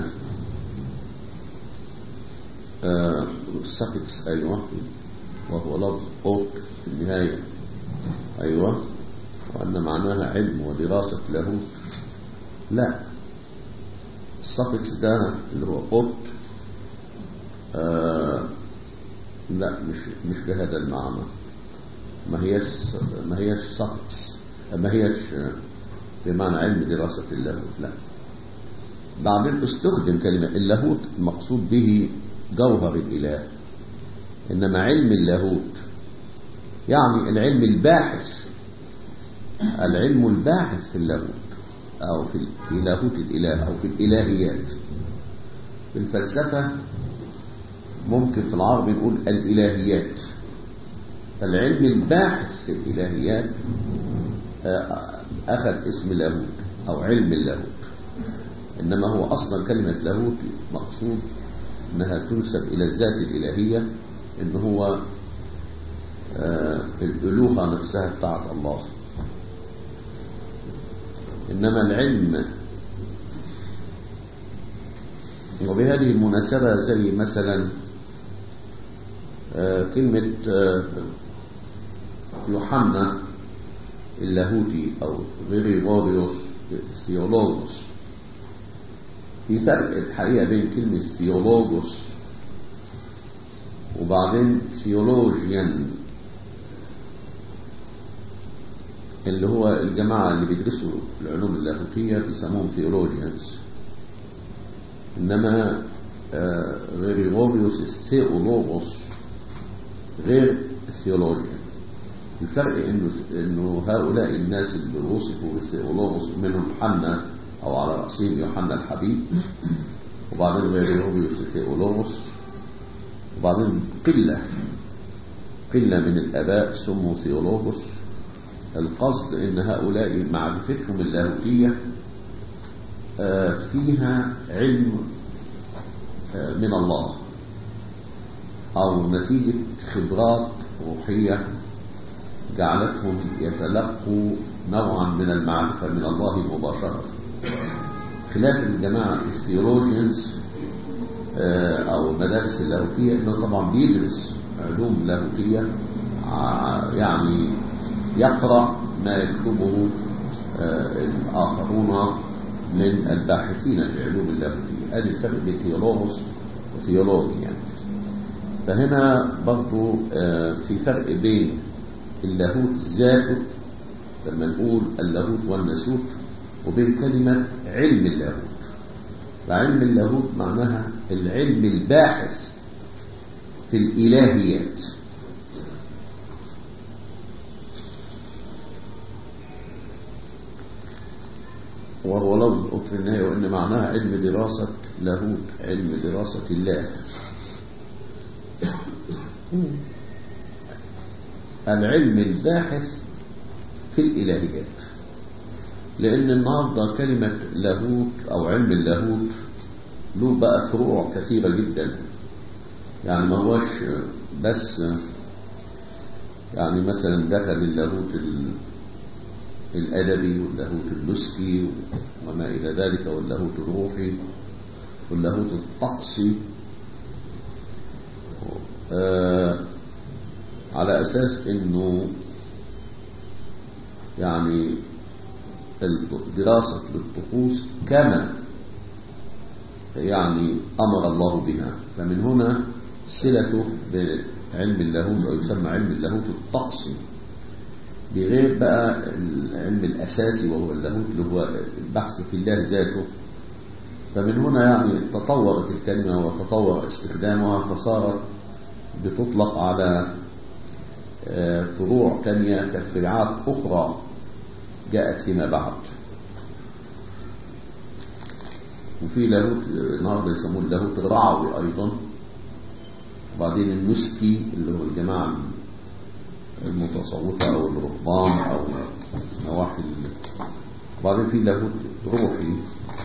سفكس؟ أيوة، وهو لفظ أوت في النهاية، أيوة، وأن معناها علم ودراسة لاهوت. لا، السفكس ده اللي هو أوت آه لا، مش مش بهذا المعنى. ما هيش ما هيش سفكس، ما هيش بمعنى علم دراسة اللاهوت، لا. بعدين استخدم كلمة اللاهوت المقصود به جوهر الإله، إنما علم اللاهوت يعني العلم الباحث، العلم الباحث في اللاهوت أو في لاهوت الإله أو في الإلهيات. في الفلسفة ممكن في العربي نقول الإلهيات، فالعلم الباحث في الإلهيات أخذ اسم لاهوت أو علم اللاهوت، إنما هو أصلا كلمة لاهوت مقصود أنها تنسب إلى الذات الإلهية، إن هو الألوهة نفسها بتاعت الله. إنما العلم، وبهذه المناسبة زي مثلا كلمة يوحنا اللاهوتي أو غريغوريوس ثيولوغوس، في فرق الحقيقة بين كلمة ثيولوجوس وبعدين ثيولوجيان، اللي هو الجماعة اللي بيدرسوا العلوم اللاهوتية بيسموهم ثيولوجيانز، إنما غريغوريوس الثيولوغوس غير الثيولوجيان. الفرق إنه, إنه هؤلاء الناس اللي وصفوا بالثيولوغوس منهم حنا أو على رأسهم يوحنا الحبيب، وبعدين غريغوريوس الثيولوغوس، وبعدين قلة قلة من الآباء سموا ثيولوغوس. القصد إن هؤلاء معرفتهم اللاهوتية فيها علم من الله أو نتيجة خبرات روحية جعلتهم يتلقوا نوعا من المعرفة من الله مباشرة، خلاف الجماعة الثيولوجيانز أو المدارس اللاهوتية إنه طبعا بيدرس علوم لاهوتية، يعني يقرأ ما يكتبه الآخرون من الباحثين في علوم اللاهوتية. هذا الفرق بين ثيولوغوس وثيولوجي يعني. فهنا برضو في فرق بين اللاهوت ذاته لما نقول اللاهوت والناسوت، وبين كلمة علم اللاهوت. فعلم اللاهوت معناها العلم الباحث في الإلهيات. وهو لفظ أطر النهاية، وإن معناها علم دراسة لاهوت، علم دراسة الله. العلم الباحث في الإلهيات، لأن النهاردة كلمة لاهوت أو علم اللاهوت له بقى فروع كثيرة جدا، يعني ما هوش بس يعني مثلا دخل اللاهوت الأدبي واللاهوت النسكي وما إلى ذلك، واللاهوت الروحي واللاهوت الطقسي، آه على أساس إنه يعني دراسة للطقوس كما يعني أمر الله بها. فمن هنا صلته بعلم اللاهوت، أو يسمى علم اللاهوت الطقسي، بغير بقى العلم الأساسي وهو اللاهوت اللي هو البحث في الله ذاته. فمن هنا يعني تطورت الكلمة وتطور استخدامها، فصارت بتطلق على فروع تانية كفرعات أخرى جاءت فيما بعد. وفي لاهوت النهارده يسموه اللاهوت الرعوي أيضا، وبعدين النسكي اللي هو الجماعة المتصوفة أو الرهبان أو نواحي، وبعدين في لاهوت روحي.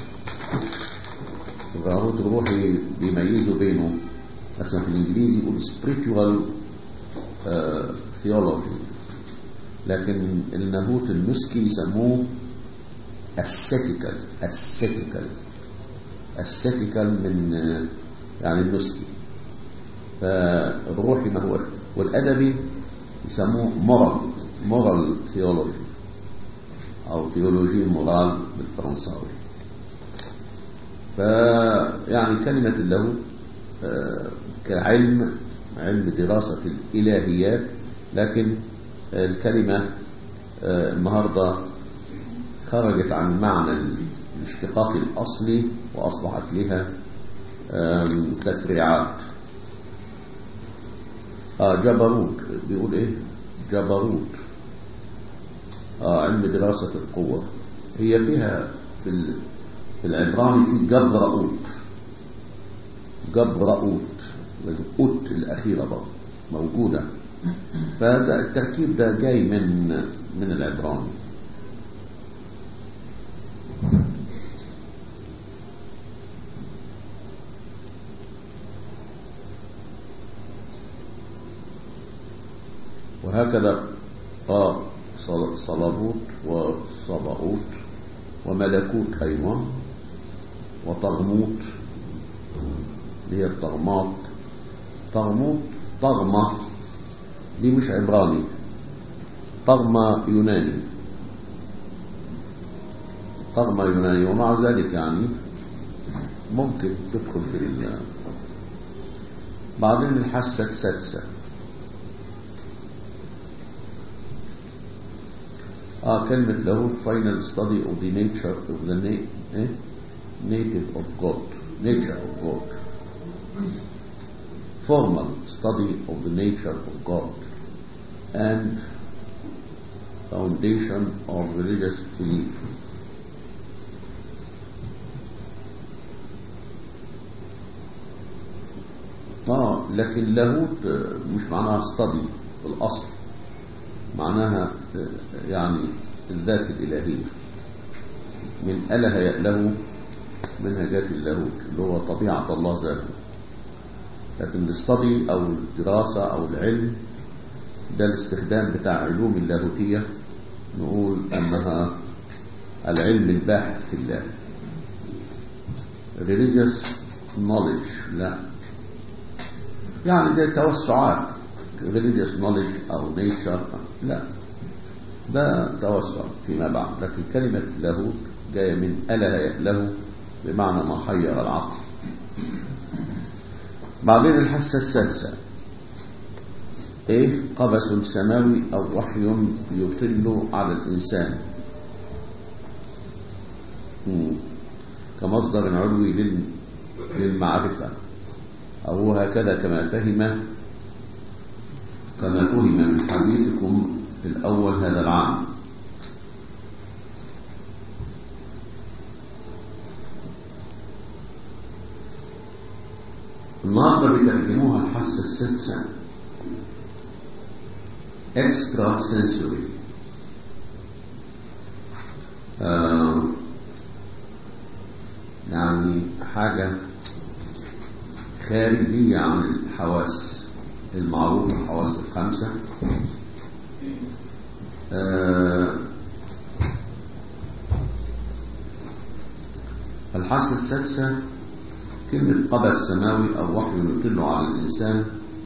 اللاهوت الروحي بيميزوا بينه مثلا في الإنجليزي يقول spiritual uh, theology، لكن اللاهوت النسكي يسموه ascetical ascetical ascetical من يعني النسكي. فالروحي ما هو، والأدبي يسموه moral moral theology أو theologie morale بالفرنساوي. فيعني كلمة اللاهوت كعلم، علم دراسة الإلهيات، لكن الكلمة النهاردة خرجت عن معنى الاشتقاق الأصلي وأصبحت لها تفريعات. آه جبروت بيقول إيه؟ جبروت آه علم دراسة القوة. هي فيها في في العبراني في جبرؤوت جبرؤوت والأوت الأخيرة برضه موجودة. فهذا التركيب ده جاي من من العبراني. وهكذا آه صلابوت وصباؤوت وملكوت أيضا وطغموت اللي هي الطغمات. طغموت طغمة دي مش عبراني، طغمة يوناني، طغمة يوناني. ومع ذلك يعني ممكن تدخل في ال بعدين الحاسة السادسة اه كلمة لاهوت final study of the nature of the na eh? native of God nature of God formal study of the nature of God and foundation of religious belief. اه لكن لاهوت مش معناها study في الأصل، معناها يعني الذات الإلهية، من أله يأله منها جات اللاهوت اللي هو طبيعة الله ذاته. لكن الاستدي أو الدراسة أو العلم ده الاستخدام بتاع علوم اللاهوتية، نقول أنها العلم الباحث في الله. religious knowledge لا، يعني ده توسعات. religious knowledge أو nature لا، ده توسع فيما بعد. لكن كلمة لاهوت جاية من أله يأله بمعنى ما حير العقل. بعدين الحاسة السادسة ايه؟ قبس سماوي او وحي يطل على الانسان مم. كمصدر علوي للمعرفة، او هكذا كما فهم كما فهم من حديثكم الاول هذا العام. النهارده بيترجموها الحاسة السادسة extra sensory آه يعني حاجة خارجية عن الحواس المعروفة، الحواس الخمسة. آه الحاسة السادسة كلمة قبس سماوي أو وحي يطل على الإنسان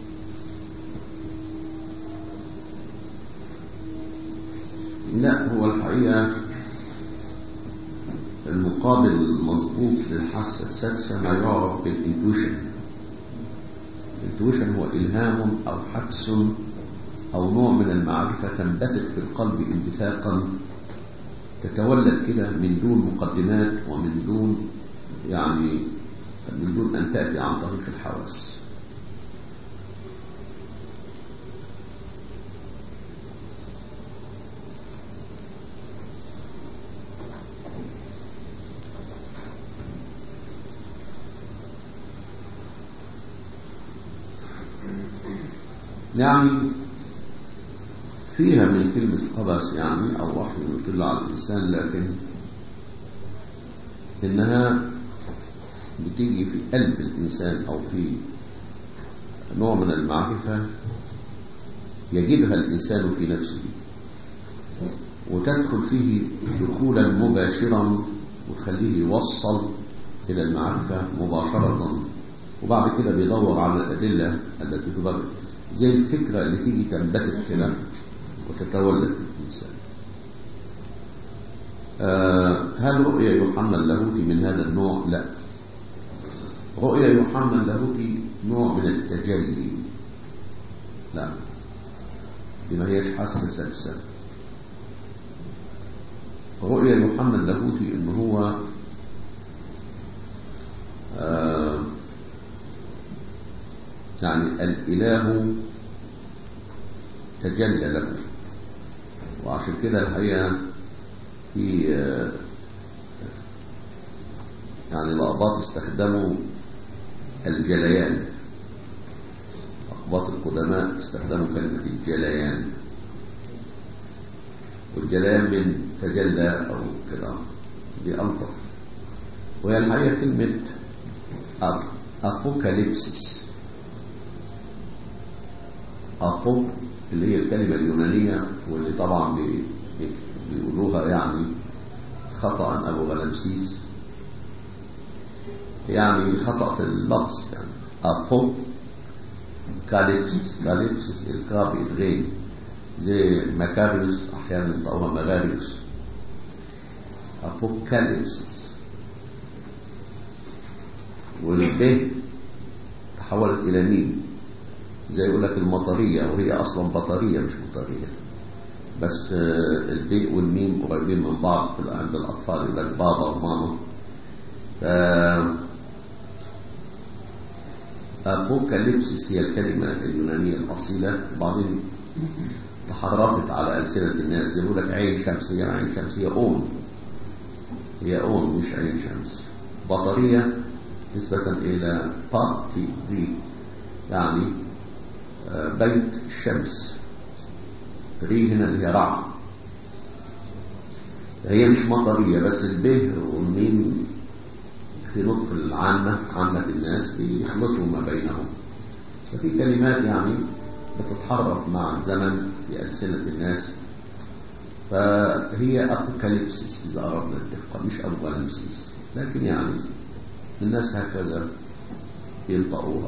لا، هو الحقيقة المقابل المضبوط للحاسة السادسة ما يعرف بالانتويشن. الانتويشن هو إلهام أو حدس أو نوع من المعرفة تنبثق في القلب انبثاقا، تتولد كده من دون مقدمات ومن دون يعني من دون أن تأتي عن طريق الحواس. يعني فيها من كلمة قبس يعني أو وحي يطل على الإنسان، لكن إنها بتيجي في قلب الإنسان أو في نوع من المعرفة يجدها الإنسان في نفسه وتدخل فيه دخولا مباشرا وتخليه يوصل إلى المعرفة مباشرة، وبعد كده بيدور على الأدلة التي تبرر، زي الفكرة اللي تيجي تنبثق كده وتتولد في الإنسان. آه هل رؤيا يوحنا اللاهوتي من هذا النوع؟ لا، رؤيا يوحنا اللاهوتي نوع من التجلي، لا دي ما هيش حاسة سادسة. رؤيا يوحنا اللاهوتي إن هو آه يعني الإله تجلى له، وعشان كده الحقيقة في آه يعني الأقباط استخدموا الجليان، أقباط القدماء استخدموا كلمة الجليان، والجليان من تجلى أو كده بألطف. وهي الحقيقة كلمة أبوكاليبسيس، أبو اللي هي الكلمة اليونانية واللي طبعا بيقولوها يعني خطأ أبو غلامسيس، يعني خطأ في اللفظ، يعني أبو كاليبسيس، كاليبسيس الكاب يتغين زي مكابرس أحيانا ينطقوها مغاربس، أبوكاليبسيس. والب تحولت إلى ميم، زي يقول لك المطرية وهي أصلا بطرية مش مطرية، بس الب والميم قريبين من بعض عند الأطفال، يقول لك بابا وماما. ف أبوكاليبسيس هي الكلمة اليونانية الأصيلة، وبعدين تحرفت على ألسنة الناس، يقول لك عين شمس، هي عين شمس هي أون، هي أون مش عين شمس. بطرية نسبة إلى بارتي ري، يعني بيت الشمس. ري هنا اللي هي رع، هي مش مطرية، بس الب والميم في نطق العامة عامة الناس بيخلطوا ما بينهم، ففي كلمات يعني بتتحرف مع الزمن في ألسنة الناس، فهي أبوكاليبسيس إذا أردنا الدقة، مش أبوكاليبسيس، لكن يعني الناس هكذا ينطقوها.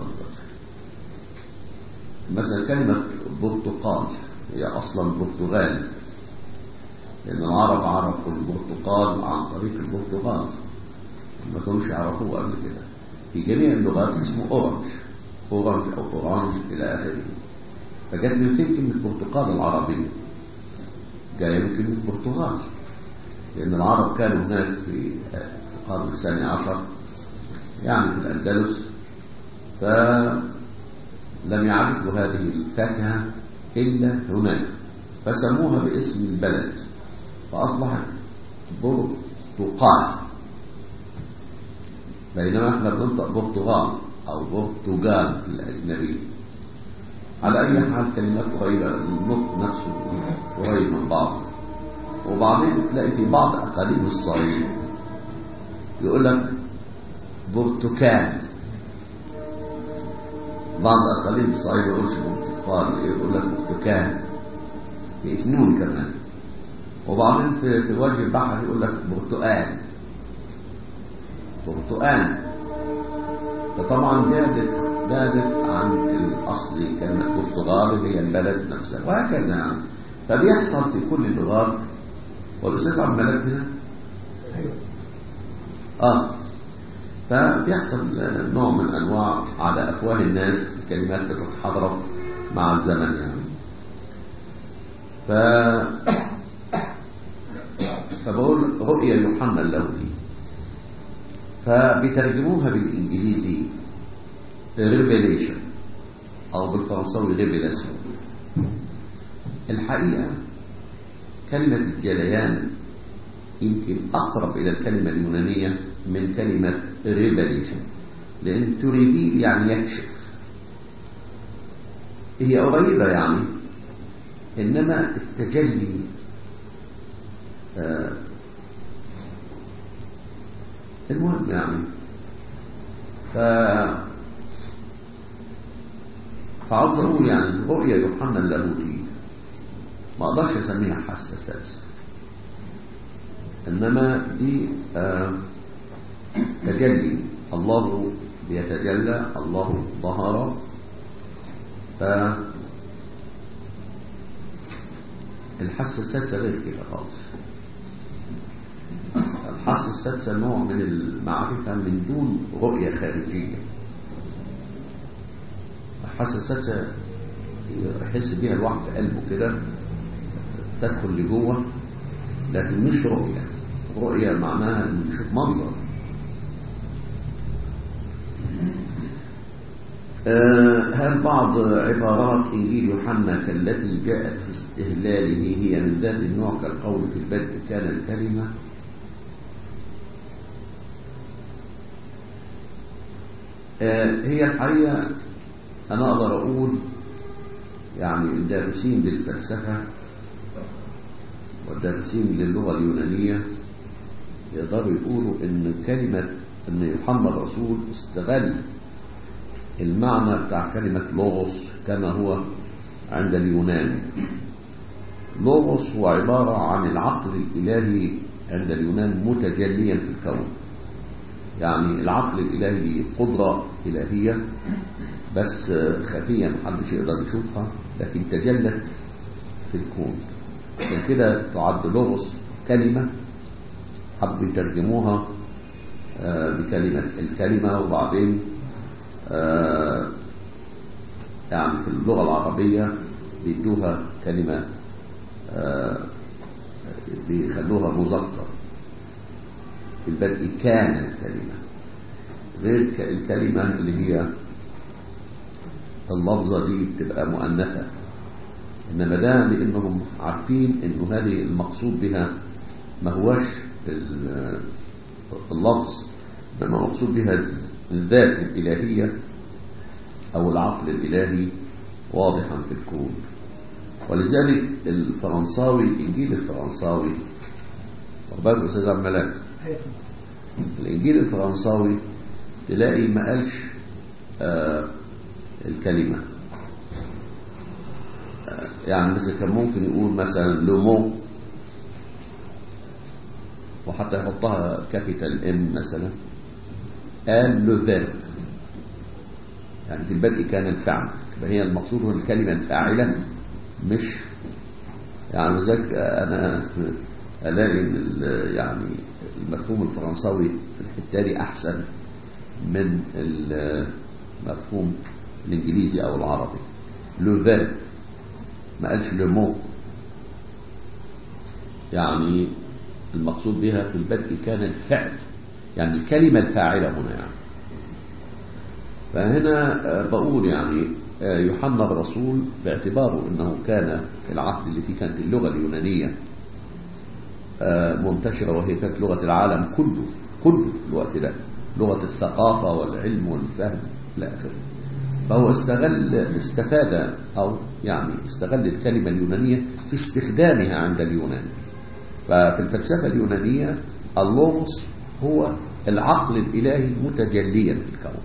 مثلا كلمة برتقال هي أصلا برتغال، لأن العرب عرفوا البرتقال عن طريق البرتغال، ما كانوش يعرفوه قبل كده. في جميع اللغات اسمه أورنج، أورنج أو أورانج إلى آخره. فجت من فين كلمة برتقال العربية؟ جاية من كلمة برتغال، لأن العرب كانوا هناك في القرن الثاني عشر يعني في الأندلس، فلم يعرفوا هذه الفاكهة إلا هناك، فسموها باسم البلد، فأصبحت برتقال، بينما احنا بننطق برتغال أو برتغال في الأجنبي. على أي حال كلمات قريبة، النطق نفسه قريب من بعض. وبعدين تلاقي في بعض أقاليم الصعيد يقول لك برتقال، بعض أقاليم الصعيد ما يقولش برتقال، يقول لك برتقال يتنون كمان. وبعدين في, في وجه البحر يقول لك برتقال، برتقال. فطبعا زادت زادت عن الأصل كلمة برتغال هي البلد نفسها، وهكذا يعني. فبيحصل في كل اللغات. والأستاذ عبد الملك هنا آه فبيحصل نوع من أنواع على أفواه الناس، الكلمات بتتحرف مع الزمن يعني. ف فبقول رؤيا يوحنا اللاهوتي، فبيترجموها بالإنجليزي revelation أو بالفرنساوي revelation. الحقيقة كلمة الجليان يمكن أقرب إلى الكلمة اليونانية من كلمة revelation، لأن تريفيل يعني يكشف، هي قريبة يعني، إنما التجلي آه المهم يعني. ف فعاوز أقول يعني رؤيا يوحنا اللاهوتي ما أقدرش أسميها حاسة سادسة، إنما دي آه تجلي، الله بيتجلى، الله ظهر. ف الحاسة السادسة غير كده خالص. الحاسة السادسة نوع من المعرفة من دون رؤية خارجية. الحاسة السادسة يحس بيها الواحد في قلبه كده، تدخل لجوه، لكن مش رؤية. رؤية معناها انه يشوف منظر. آه هل بعض عبارات إنجيل يوحنا كالتي جاءت في استهلاله هي من ذات النوع كالقول في البدء كان الكلمة؟ آه هي الحقيقة أنا أقدر أقول يعني الدارسين للفلسفة والدارسين للغة اليونانية يقدروا يقولوا إن كلمة إن يوحنا الرسول استغل المعنى بتاع كلمة لوغوس كما هو عند اليونان. لوغوس هو عبارة عن العقل الإلهي عند اليونان متجليا في الكون، يعني العقل الإلهي قدرة إلهية بس خفية محدش يقدر يشوفها، لكن تجلت في الكون. عشان كده تعد لوغوس كلمة حبوا يترجموها بكلمة الكلمة، وبعدين يعني في اللغة العربية بيدوها كلمة بيخلوها مذكر في البدء كان الكلمة، غير الكلمة اللي هي اللفظة دي بتبقى مؤنثة، إنما ده لأنهم عارفين إنه هذه المقصود بها ما هوش اللفظ، إنما مقصود بها الذات الإلهية أو العقل الإلهي واضحا في الكون. ولذلك الفرنساوي الإنجيل الفرنساوي أخبارك أستاذ عبد الملاك، الإنجيل الفرنساوي تلاقي ما قالش آه الكلمة، آه يعني مثلا كان ممكن يقول مثلا لومو وحتى يحطها كابيتال ام مثلا، قال لو فيرب، يعني في البدء كان الفعل، فهي المقصود هو الكلمة الفاعلة، مش يعني ذلك أنا ألاقي يعني المفهوم الفرنساوي في الحتة دي أحسن من المفهوم الإنجليزي أو العربي. لو فيرب ما قالش لو مو، يعني المقصود بها في البدء كان الفعل، يعني الكلمة الفاعلة هنا يعني. فهنا بقول يعني يوحنا الرسول باعتباره أنه كان في العهد اللي فيه كانت اللغة اليونانية منتشرة، وهي كانت لغة العالم كله كله في الوقت ده، لغة الثقافة والعلم والفهم إلى آخره، فهو استغل استفاد أو يعني استغل الكلمة اليونانية في استخدامها عند اليونان. ففي الفلسفة اليونانية اللوغوس هو العقل الإلهي متجليا في الكون.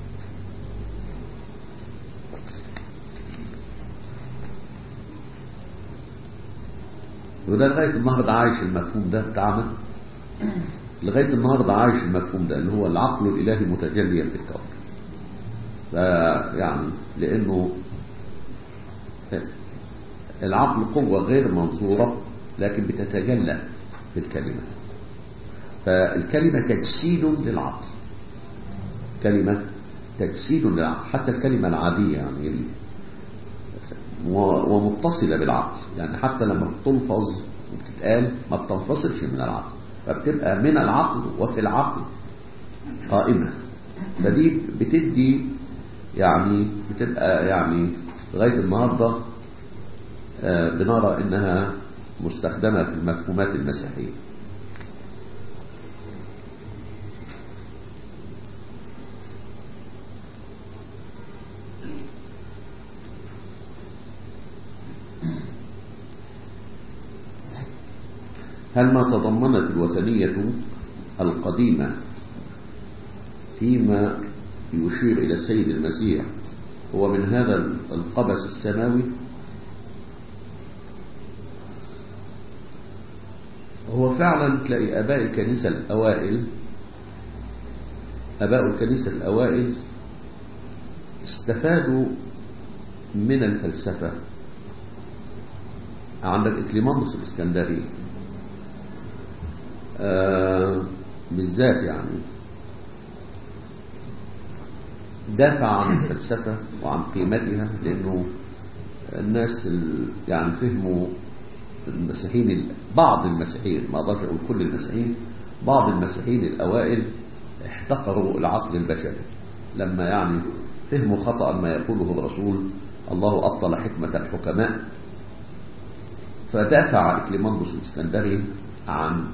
وده لغاية النهاردة عايش المفهوم ده بتاعنا، لغاية النهاردة عايش المفهوم ده اللي هو العقل الإلهي متجليا في الكون. فيعني لأنه العقل قوة غير منظورة لكن بتتجلى في الكلمة، فالكلمة تجسيد للعقل، كلمة تجسيد للعقل، حتى الكلمة العادية يعني ومتصلة بالعقل، يعني حتى لما بتلفظ وبتتقال ما بتنفصلش من العقل، فبتبقى من العقل وفي العقل قائمة. فدي بتدي يعني بتبقى يعني لغاية النهاردة بنرى إنها مستخدمة في المفهومات المسيحية. هل ما تضمنت الوثنية القديمة فيما يشير إلى السيد المسيح هو من هذا القبس السماوي؟ هو فعلا تلاقي آباء الكنيسة الأوائل آباء الكنيسة الأوائل استفادوا من الفلسفة. عندك إكليماندوس الإسكندري آه بالذات يعني دافع عن الفلسفة وعن قيمتها، لأنه الناس يعني فهموا المسيحيين، بعض المسيحيين، ما أقدرش أقول كل المسيحيين، بعض المسيحيين الأوائل احتقروا العقل البشري لما يعني فهموا خطأ ما يقوله الرسول الله أبطل حكمة الحكماء. فدافع إكليماندوس الإسكندري عن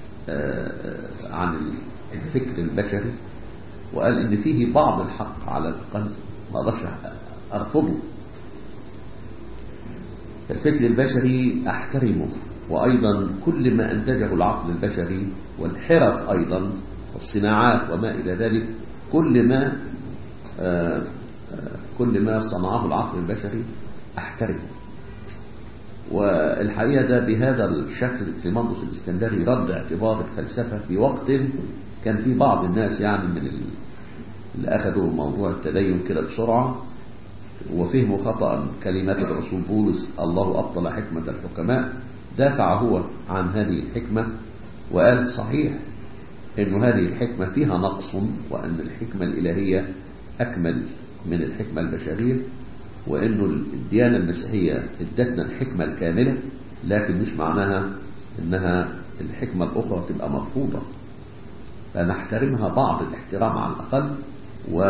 عن الفكر البشري وقال إن فيه بعض الحق على الأقل ما أقدرش أرفضه. الفكر البشري أحترمه، وأيضا كل ما أنتجه العقل البشري والحرف أيضا والصناعات وما إلى ذلك، كل ما آه كل ما صنعه العقل البشري أحترمه. والحقيقة ده بهذا الشكل إكليماندوس الإسكندري رد اعتبار الفلسفة في وقت كان في بعض الناس يعني من اللي أخذوا موضوع التدين كده بسرعة وفهموا خطأ كلمات الرسول بولس الله أبطل حكمة الحكماء. دافع هو عن هذه الحكمة وقال صحيح أن هذه الحكمة فيها نقص، وأن الحكمة الإلهية أكمل من الحكمة البشرية، وأنه الديانة المسيحية ادتنا الحكمة الكاملة، لكن مش معناها أنها الحكمة الأخرى تبقى مرفوضة، فنحترمها بعض الاحترام على الأقل. و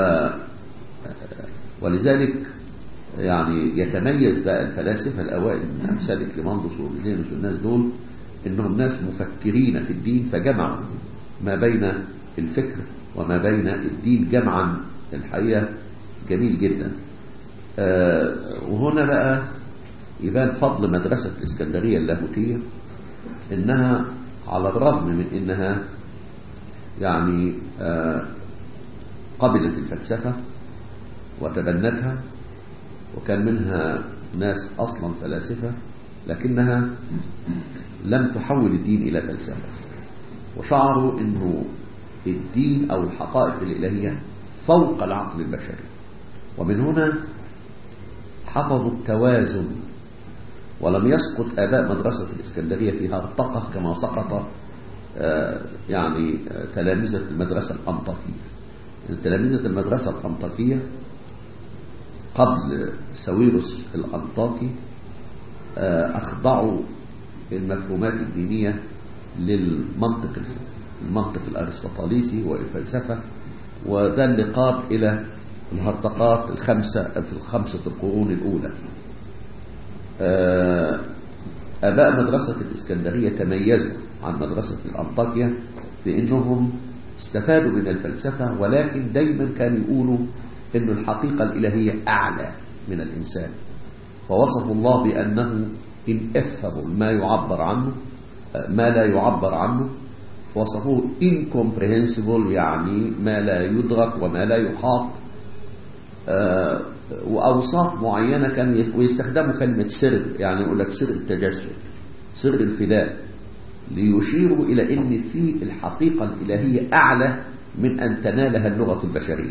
ولذلك يعني يتميز بقى الفلاسفة الأوائل من أمثال كليماندوس وأوريجينوس والناس دول إنهم ناس مفكرين في الدين، فجمعوا ما بين الفكر وما بين الدين جمعا الحقيقة جميل جدا. آه وهنا بقى يبان فضل مدرسة الإسكندرية اللاهوتية، إنها على الرغم من إنها يعني آه قبلت الفلسفة وتبنتها، وكان منها ناس أصلا فلاسفة، لكنها لم تحول الدين إلى فلسفة، وشعروا أنه الدين أو الحقائق الإلهية فوق العقل البشري. ومن هنا حفظوا التوازن، ولم يسقط آباء مدرسة الإسكندرية في هرطقة كما سقط آه يعني آه تلامذة المدرسة الأنطاكية. تلامذة المدرسة الأنطاكية قبل ساويرس الأنطاكي أخضعوا المفهومات الدينية للمنطق المنطق الأرسطاليسي والفلسفة، وده اللي قاد إلى الهرطقات الخمسة في الخمسة القرون الأولى. آباء مدرسة الإسكندرية تميزوا عن مدرسة الأنطاكية في أنهم استفادوا من الفلسفة، ولكن دايما كانوا يقولوا أن الحقيقة الإلهية أعلى من الإنسان، فوصفوا الله بأنه ineffable، ما يعبر عنه ما لا يعبر عنه، وصفوه incomprehensible، يعني ما لا يدرك وما لا يحاط. وأوصاف معينة كان ويستخدموا كلمة سر، يعني يقول لك سر التجسد، سر الفداء، ليشيروا إلى أن في الحقيقة الإلهية أعلى من أن تنالها اللغة البشرية.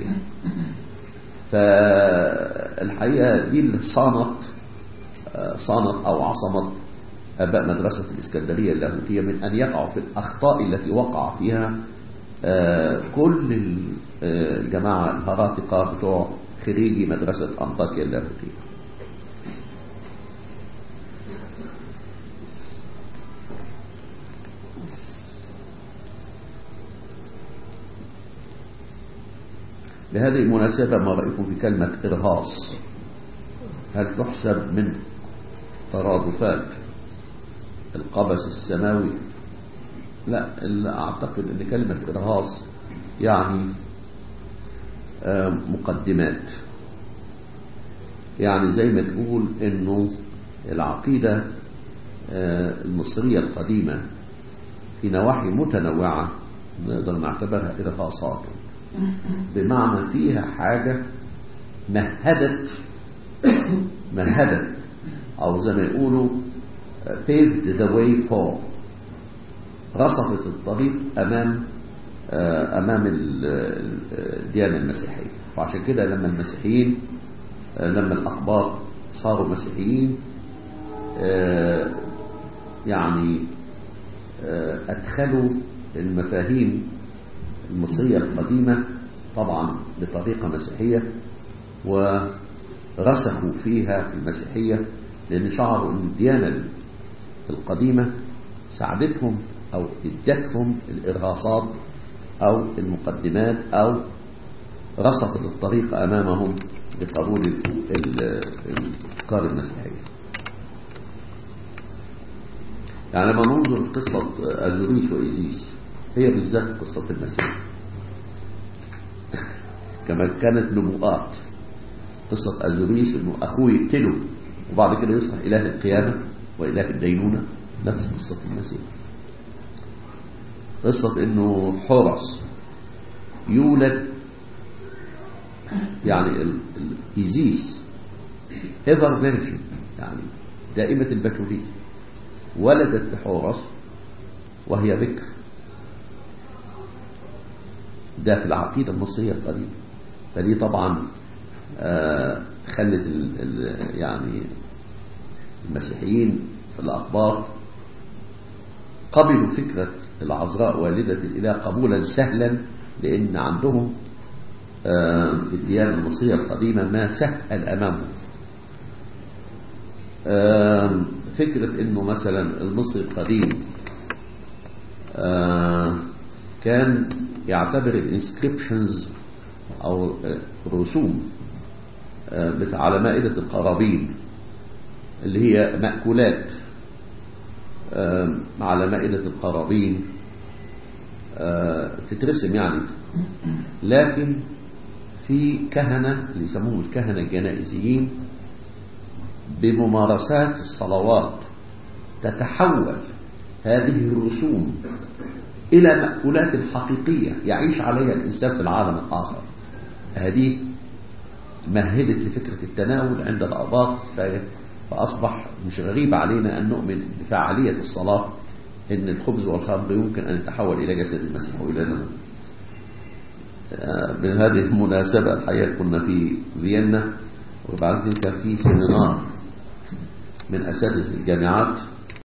فالحقيقة دي اللي صانت صانت أو عصمت آباء مدرسة الإسكندرية اللاهوتية من أن يقعوا في الأخطاء التي وقع فيها كل الجماعة الهراطقة بتوع خريجي مدرسة أنطاكيا اللاهوتية. بهذه المناسبة ما رأيكم في كلمة إرهاص؟ هل تحسب من ترادفات القبس السماوي؟ لا، أعتقد أن كلمة إرهاص يعني مقدمات، يعني زي ما تقول أنه العقيدة المصرية القديمة في نواحي متنوعة نقدر نعتبرها إرهاصات، بمعنى فيها حاجة مهدت مهدت أو زي ما يقولوا paved the way for، رصفت الطريق أمام أمام الديانة المسيحية. وعشان كده لما المسيحيين لما الأقباط صاروا مسيحيين يعني أدخلوا المفاهيم المصرية القديمة طبعا بطريقة مسيحية، ورسخوا فيها في المسيحية، لأن شعروا أن الديانة القديمة ساعدتهم أو ادتهم الإرهاصات أو المقدمات أو رصفت الطريق أمامهم لقبول الأفكار المسيحية. يعني لما ننظر قصة أزوريس وإيزيس هي بالذات قصة المسيح، كما كانت نبوءات. قصة أزوريس إنه أخوه يقتله وبعد كده يصبح إله القيامة وإله الدينونة، نفس قصة المسيح. قصة إنه حورس يولد، يعني إيزيس ever virgin، يعني دائمة البتولية، ولدت بحورس وهي بكر. ده في العقيدة المصرية القديمة. فدي طبعا آه خلت ال ال يعني المسيحيين في الأخبار قبلوا فكرة العذراء والدة الإله قبولا سهلا، لأن عندهم في الديانة المصرية القديمة ما سهل أمامهم. فكرة إنه مثلا المصري القديم كان يعتبر الانسكريبشنز أو الرسوم على مائدة القرابين اللي هي مأكولات على مائدة القرابين تترسم يعني، لكن في كهنة اللي يسموهم الكهنة الجنائزيين بممارسات الصلوات تتحول هذه الرسوم إلى مأكولات حقيقية يعيش عليها الإنسان في العالم الآخر. هذه مهدت لفكرة التناول عند الآباط، فأصبح مش غريب علينا أن نؤمن بفعالية الصلاة، إن الخبز والخمر يمكن أن يتحول إلى جسد المسيح وإلى دمه. من هذه المناسبة الحقيقة كنا في فيينا، وبعدين كان في سيمينار من أساتذة الجامعات